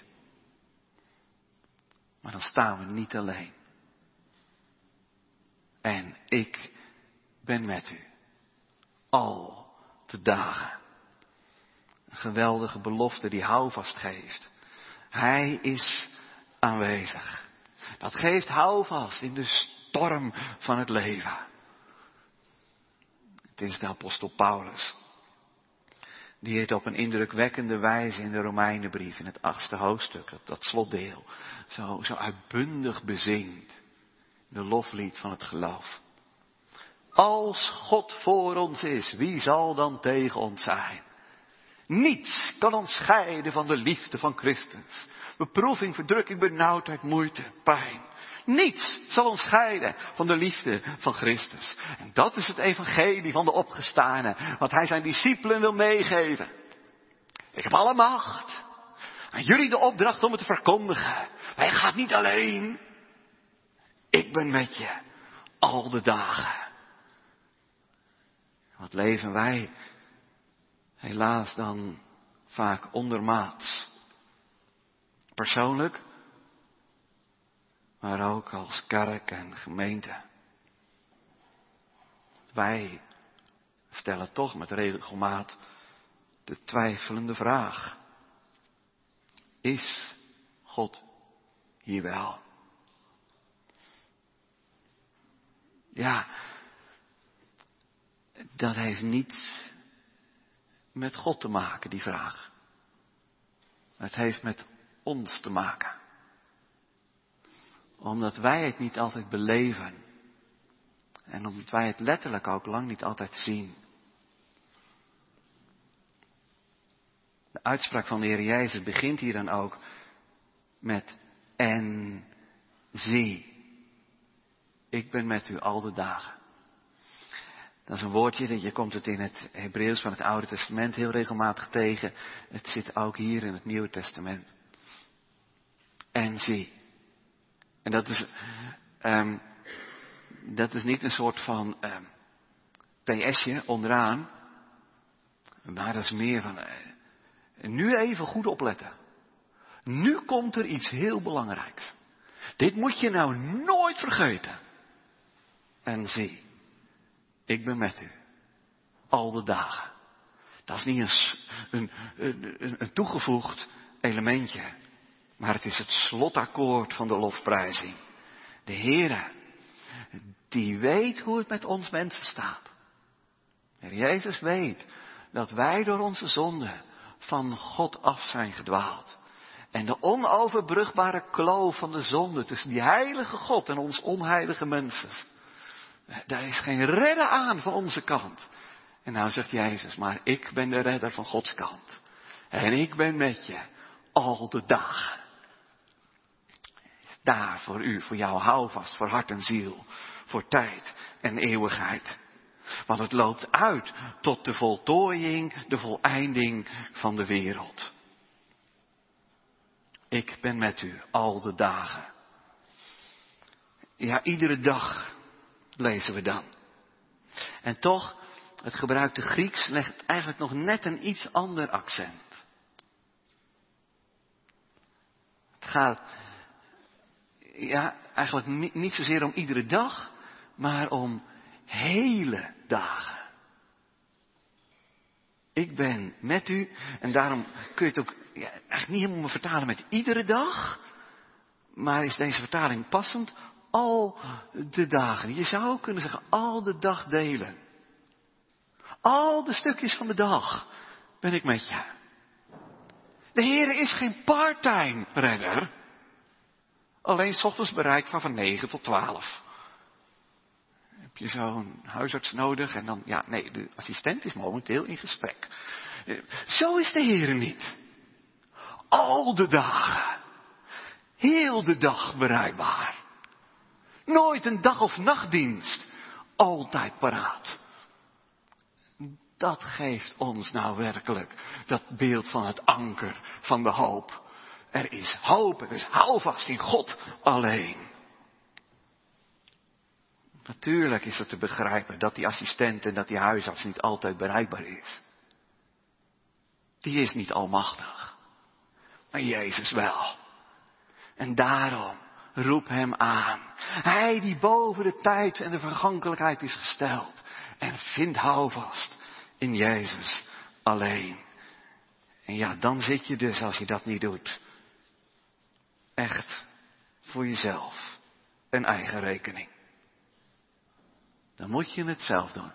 Maar dan staan we niet alleen. En ik ben met u. Al de dagen. Een geweldige belofte die houvast geeft. Hij is aanwezig. Dat geeft houvast in de storm van het leven. Het is de apostel Paulus. Die het op een indrukwekkende wijze in de Romeinenbrief, in het 8e hoofdstuk, dat slotdeel, zo uitbundig bezingt. De loflied van het geloof. Als God voor ons is, wie zal dan tegen ons zijn? Niets kan ons scheiden van de liefde van Christus. Beproeving, verdrukking, benauwdheid, moeite, pijn. Niets zal ons scheiden van de liefde van Christus. En dat is het evangelie van de opgestane. Wat hij zijn discipelen wil meegeven. Ik heb alle macht. Aan jullie de opdracht om het te verkondigen. Maar je gaat niet alleen. Ik ben met je. Al de dagen. Wat leven wij helaas dan vaak ondermaats. Persoonlijk. Maar ook als kerk en gemeente. Wij stellen toch met regelmaat de twijfelende vraag. Is God hier wel? Ja, dat heeft niets met God te maken, die vraag. Het heeft met ons te maken. Omdat wij het niet altijd beleven. En omdat wij het letterlijk ook lang niet altijd zien. De uitspraak van de Heer Jezus begint hier dan ook met en zie, ik ben met u al de dagen. Dat is een woordje, je komt het in het Hebreeuws van het Oude Testament heel regelmatig tegen. Het zit ook hier in het Nieuwe Testament. En zie. En dat is niet een soort van PS'je onderaan. Maar dat is meer van, nu even goed opletten. Nu komt er iets heel belangrijks. Dit moet je nou nooit vergeten. En zie, ik ben met u. Al de dagen. Dat is niet een toegevoegd elementje. Maar het is het slotakkoord van de lofprijzing. De Heere, die weet hoe het met ons mensen staat. Heer Jezus weet dat wij door onze zonde van God af zijn gedwaald. En de onoverbrugbare kloof van de zonde tussen die heilige God en ons onheilige mensen. Daar is geen redden aan van onze kant. En nou zegt Jezus, maar ik ben de redder van Gods kant. En ik ben met je al de dagen. Daar voor u, voor jou houvast, voor hart en ziel. Voor tijd en eeuwigheid. Want het loopt uit tot de voltooiing, de voleinding van de wereld. Ik ben met u al de dagen. Ja, iedere dag lezen we dan. En toch, het gebruikte Grieks legt eigenlijk nog net een iets ander accent. Het gaat eigenlijk niet zozeer om iedere dag, maar om hele dagen. Ik ben met u en daarom kun je het ook eigenlijk niet helemaal vertalen met iedere dag. Maar is deze vertaling passend? Al de dagen. Je zou ook kunnen zeggen al de dagdelen. Al de stukjes van de dag ben ik met je. De Heere is geen part-time redder. Alleen 's ochtends bereikbaar van 9 tot 12. Heb je zo'n huisarts nodig en dan, de assistent is momenteel in gesprek. Zo is de Heere niet. Al de dagen. Heel de dag bereikbaar. Nooit een dag- of nachtdienst. Altijd paraat. Dat geeft ons nou werkelijk dat beeld van het anker van de hoop. Er is hoop, er is houvast in God alleen. Natuurlijk is het te begrijpen dat die assistent en dat die huisarts niet altijd bereikbaar is. Die is niet almachtig. Maar Jezus wel. En daarom roep hem aan. Hij die boven de tijd en de vergankelijkheid is gesteld. En vindt houvast in Jezus alleen. En ja, dan zit je dus, als je dat niet doet, echt voor jezelf een eigen rekening. Dan moet je het zelf doen.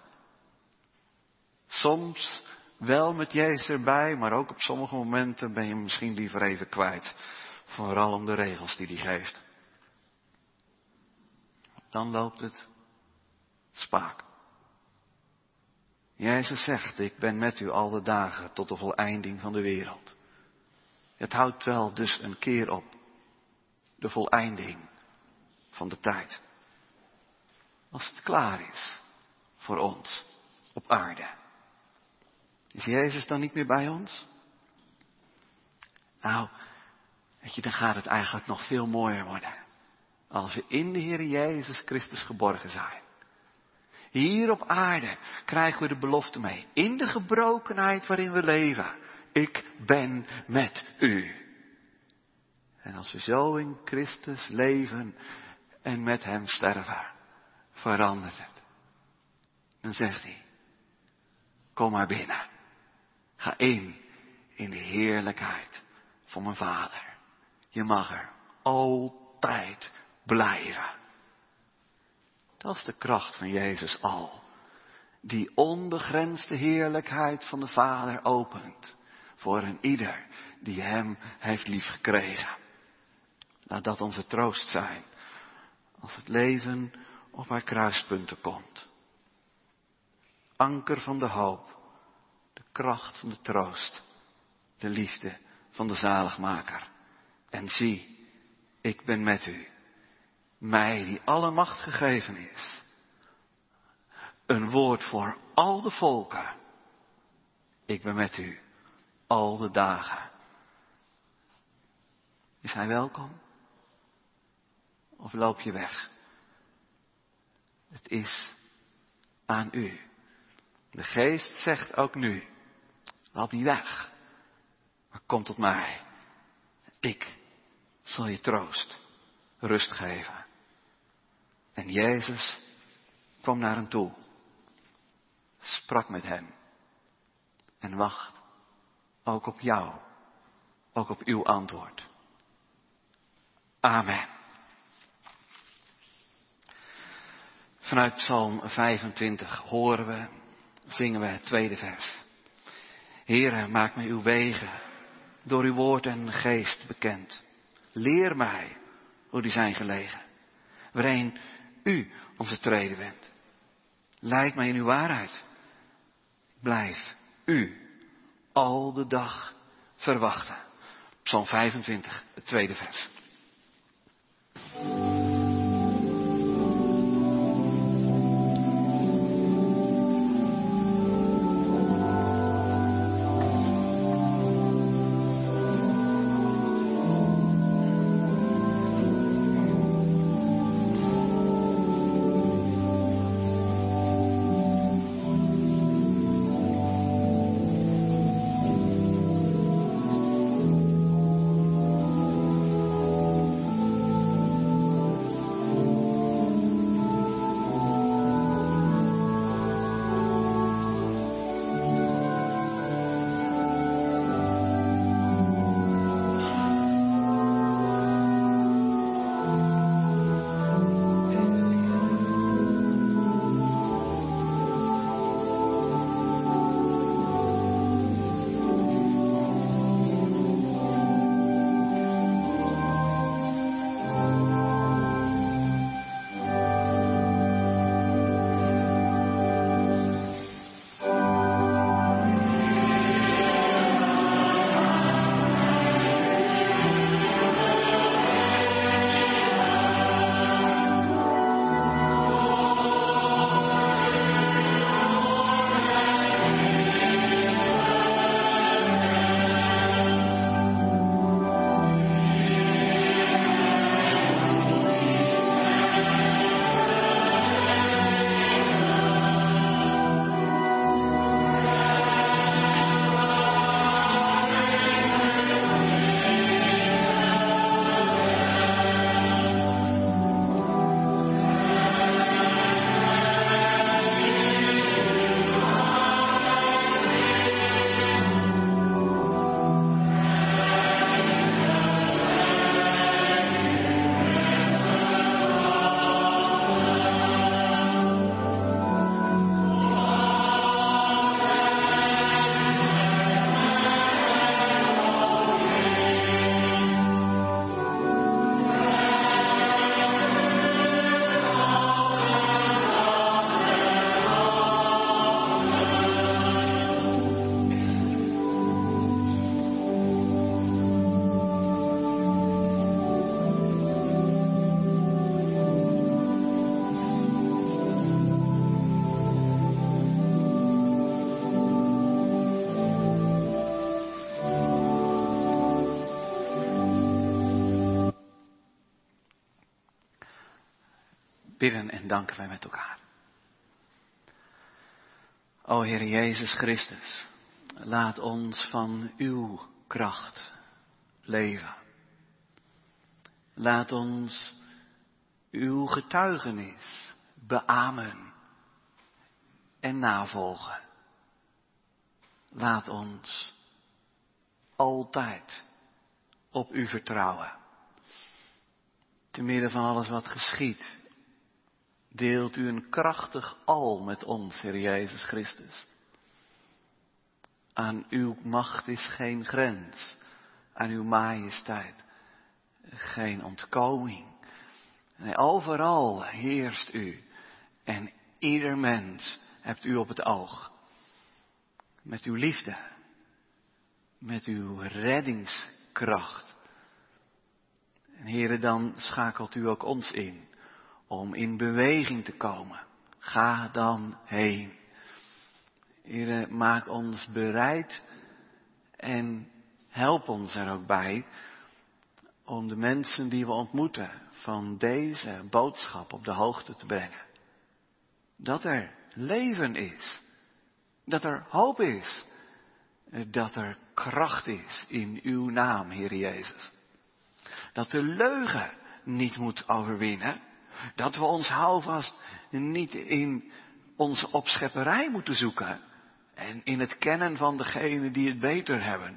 Soms wel met Jezus erbij, maar ook op sommige momenten ben je hem misschien liever even kwijt. Vooral om de regels die hij geeft. Dan loopt het spaak. Jezus zegt, ik ben met u al de dagen tot de voleinding van de wereld. Het houdt wel dus een keer op. De voleinding van de tijd. Als het klaar is voor ons op aarde. Is Jezus dan niet meer bij ons? Nou, weet je, dan gaat het eigenlijk nog veel mooier worden. Als we in de Heer Jezus Christus geborgen zijn. Hier op aarde krijgen we de belofte mee. In de gebrokenheid waarin we leven. Ik ben met u. En als we zo in Christus leven en met hem sterven, verandert het. Dan zegt hij, kom maar binnen. Ga in de heerlijkheid van mijn Vader. Je mag er altijd blijven. Dat is de kracht van Jezus al. Die onbegrensde heerlijkheid van de Vader opent. Voor een ieder die hem heeft liefgekregen. Laat dat onze troost zijn. Als het leven op haar kruispunten komt. Anker van de hoop, de kracht van de troost, de liefde van de zaligmaker. En zie, ik ben met u, mij die alle macht gegeven is. Een woord voor al de volken. Ik ben met u al de dagen. Is hij welkom? Of loop je weg? Het is aan u. De geest zegt ook nu, loop niet weg, maar kom tot mij. Ik zal je troost, rust geven. En Jezus kwam naar hem toe, sprak met hem en wacht ook op jou, ook op uw antwoord. Amen. Vanuit Psalm 25 horen we, zingen we het tweede vers. Heere, maak mij uw wegen door uw woord en geest bekend. Leer mij hoe die zijn gelegen, waarin u onze treden wendt. Leid mij in uw waarheid. Blijf u al de dag verwachten. Psalm 25, het tweede vers. Bidden en danken wij met elkaar. O Heer Jezus Christus, laat ons van uw kracht leven. Laat ons uw getuigenis beamen en navolgen. Laat ons altijd op u vertrouwen. Te midden van alles wat geschiedt, deelt u een krachtig al met ons, Heer Jezus Christus. Aan uw macht is geen grens, aan uw majesteit geen ontkoming. Nee, overal heerst u. En ieder mens hebt u op het oog. Met uw liefde. Met uw reddingskracht. En Heere, dan schakelt u ook ons in. Om in beweging te komen. Ga dan heen. Heere, maak ons bereid. En help ons er ook bij. Om de mensen die we ontmoeten van deze boodschap op de hoogte te brengen. Dat er leven is. Dat er hoop is. Dat er kracht is in uw naam, Heer Jezus. Dat de leugen niet moet overwinnen. Dat we ons houvast niet in onze opschepperij moeten zoeken. En in het kennen van degenen die het beter hebben.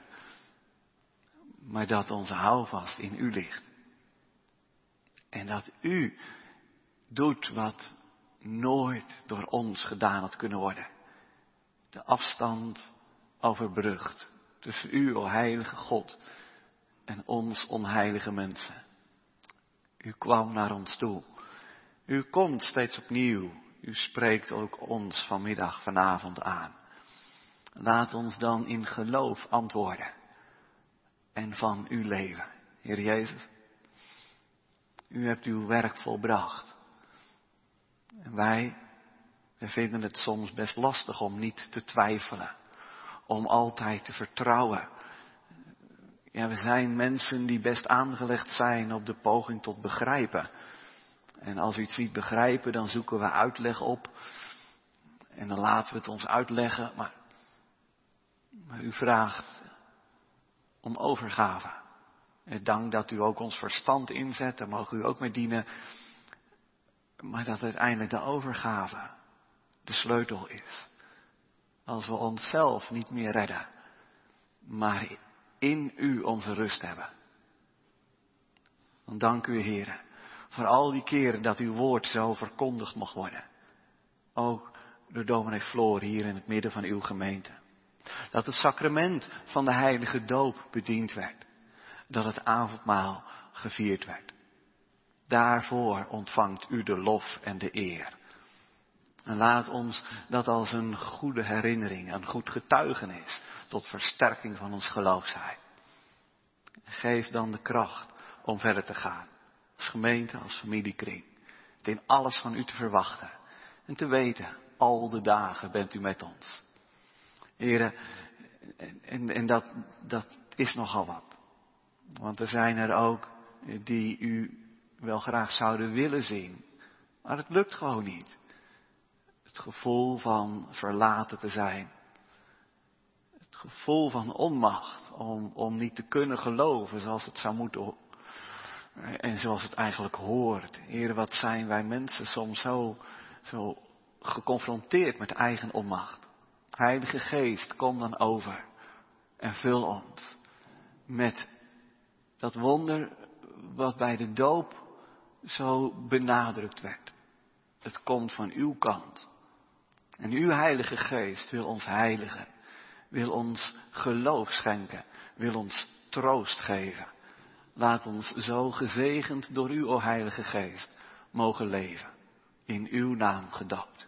Maar dat onze houvast in u ligt. En dat u doet wat nooit door ons gedaan had kunnen worden. De afstand overbrugt tussen u, o heilige God, en ons onheilige mensen. U kwam naar ons toe. U komt steeds opnieuw. U spreekt ook ons vanavond aan. Laat ons dan in geloof antwoorden. En van u leven. Heer Jezus, u hebt uw werk volbracht. En wij vinden het soms best lastig om niet te twijfelen. Om altijd te vertrouwen. Ja, we zijn mensen die best aangelegd zijn op de poging tot begrijpen. En als we iets niet begrijpen, dan zoeken we uitleg op. En dan laten we het ons uitleggen. Maar u vraagt om overgave. En dank dat u ook ons verstand inzet, daar mogen u ook mee dienen. Maar dat uiteindelijk de overgave de sleutel is. Als we onszelf niet meer redden, maar in u onze rust hebben. Dan dank u, Heer, voor al die keren dat uw woord zo verkondigd mag worden. Ook door dominee Floor hier in het midden van uw gemeente. Dat het sacrament van de heilige doop bediend werd. Dat het avondmaal gevierd werd. Daarvoor ontvangt u de lof en de eer. En laat ons dat als een goede herinnering, een goed getuigenis tot versterking van ons geloof zijn. Geef dan de kracht om verder te gaan. Als gemeente, als familiekring. Het in alles van u te verwachten. En te weten, al de dagen bent u met ons. Heren, en dat is nogal wat. Want er zijn er ook die u wel graag zouden willen zien. Maar het lukt gewoon niet. Het gevoel van verlaten te zijn. Het gevoel van onmacht om niet te kunnen geloven zoals het zou moeten. En zoals het eigenlijk hoort. Heer, wat zijn wij mensen soms zo geconfronteerd met eigen onmacht. Heilige Geest, kom dan over. En vul ons met dat wonder wat bij de doop zo benadrukt werd. Het komt van uw kant. En uw Heilige Geest wil ons heiligen. Wil ons geloof schenken. Wil ons troost geven. Laat ons zo gezegend door u, o Heilige Geest, mogen leven. In uw naam gedoopt.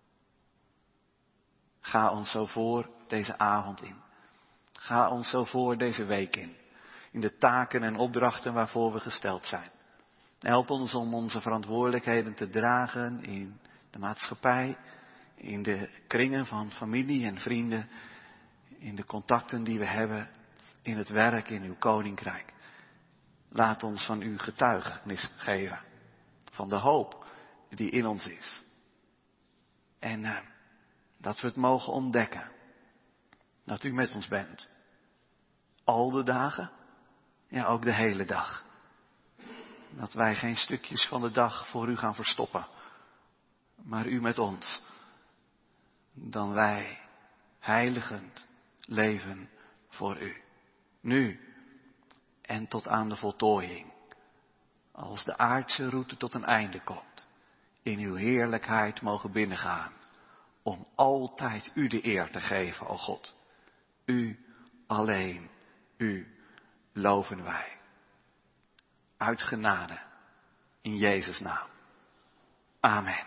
Ga ons zo voor deze avond in. Ga ons zo voor deze week in. In de taken en opdrachten waarvoor we gesteld zijn. Help ons om onze verantwoordelijkheden te dragen in de maatschappij. In de kringen van familie en vrienden. In de contacten die we hebben. In het werk in uw koninkrijk. Laat ons van uw getuigenis geven. Van de hoop die in ons is. En dat we het mogen ontdekken. Dat u met ons bent. Al de dagen. Ja, ook de hele dag. Dat wij geen stukjes van de dag voor u gaan verstoppen. Maar u met ons. Dan wij heiligend leven voor u. Nu en tot aan de voltooiing. Als de aardse route tot een einde komt. In uw heerlijkheid mogen binnengaan. Om altijd u de eer te geven, o God. U alleen, u loven wij. Uit genade, In Jezus' naam. Amen.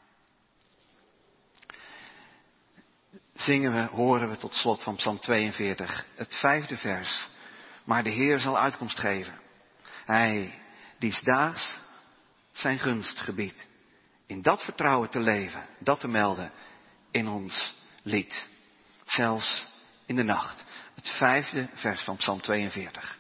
Horen we tot slot van Psalm 42, het 5e vers. Maar de Heer zal uitkomst geven. Hij die 's daags zijn gunst gebiedt. In dat vertrouwen te leven, dat te melden in ons lied. Zelfs in de nacht. Het 5e vers van Psalm 42.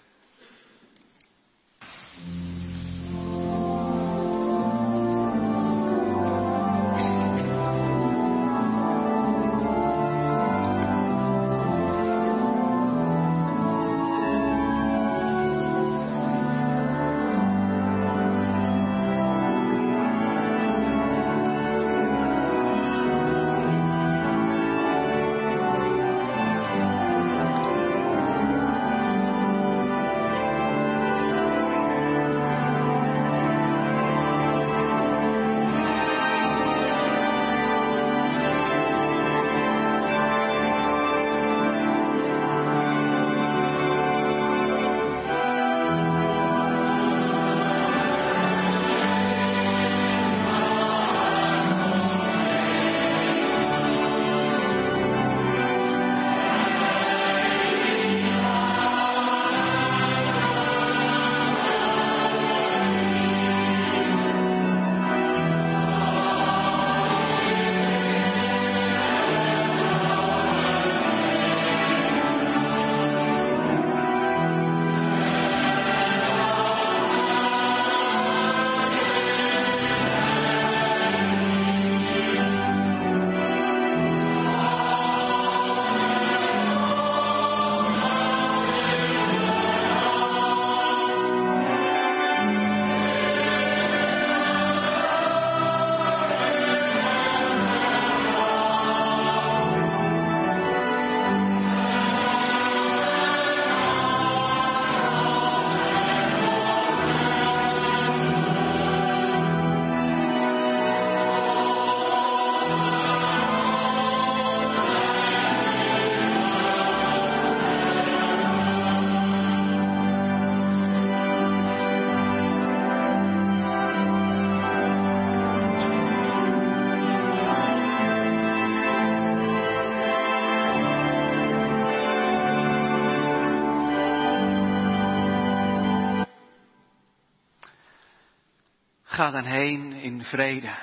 Ga dan heen in vrede.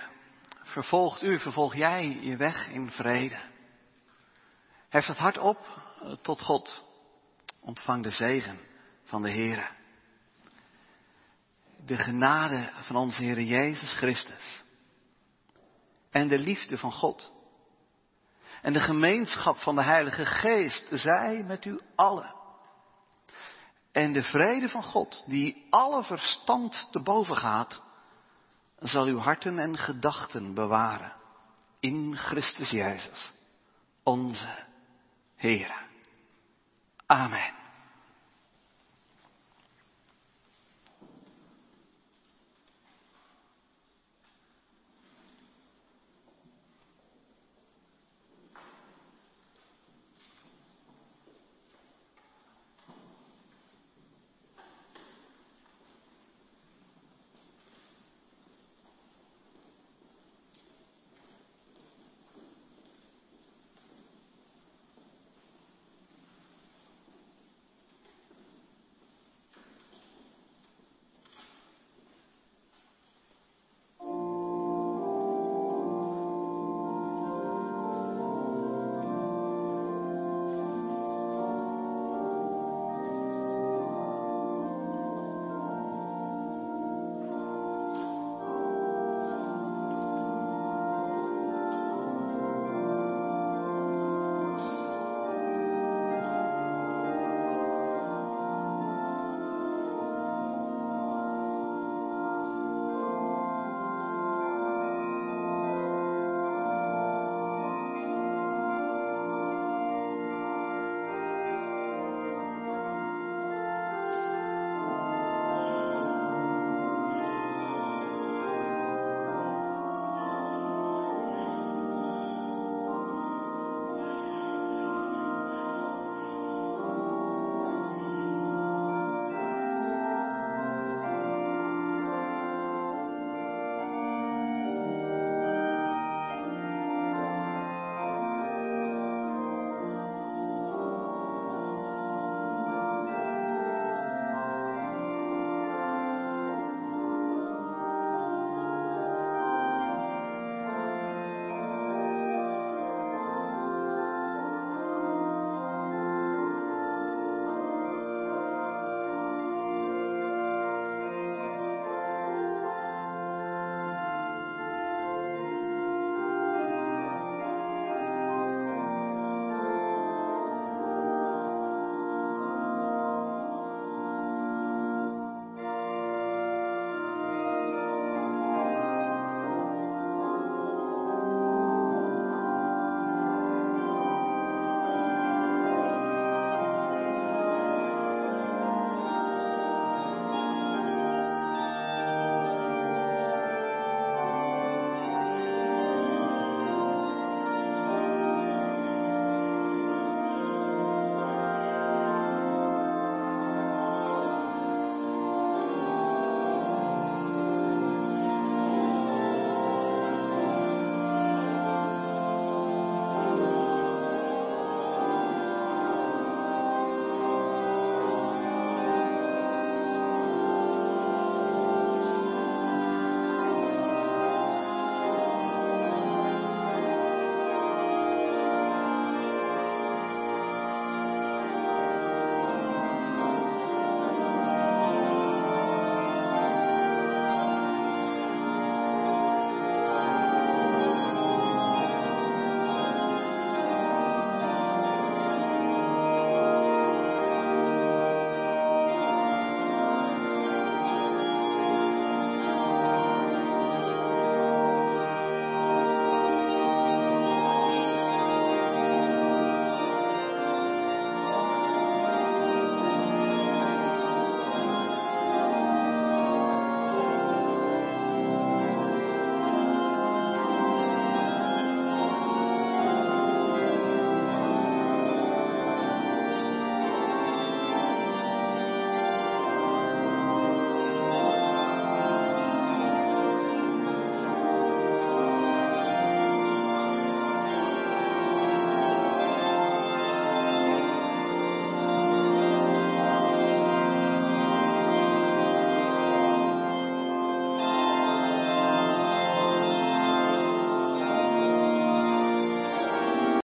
Vervolg jij je weg in vrede. Hef het hart op tot God. Ontvang de zegen van de Heere. De genade van onze Heer Jezus Christus. En de liefde van God. En de gemeenschap van de Heilige Geest zij met u allen. En de vrede van God, die alle verstand te boven gaat, zal uw harten en gedachten bewaren. In Christus Jezus, onze Heere. Amen.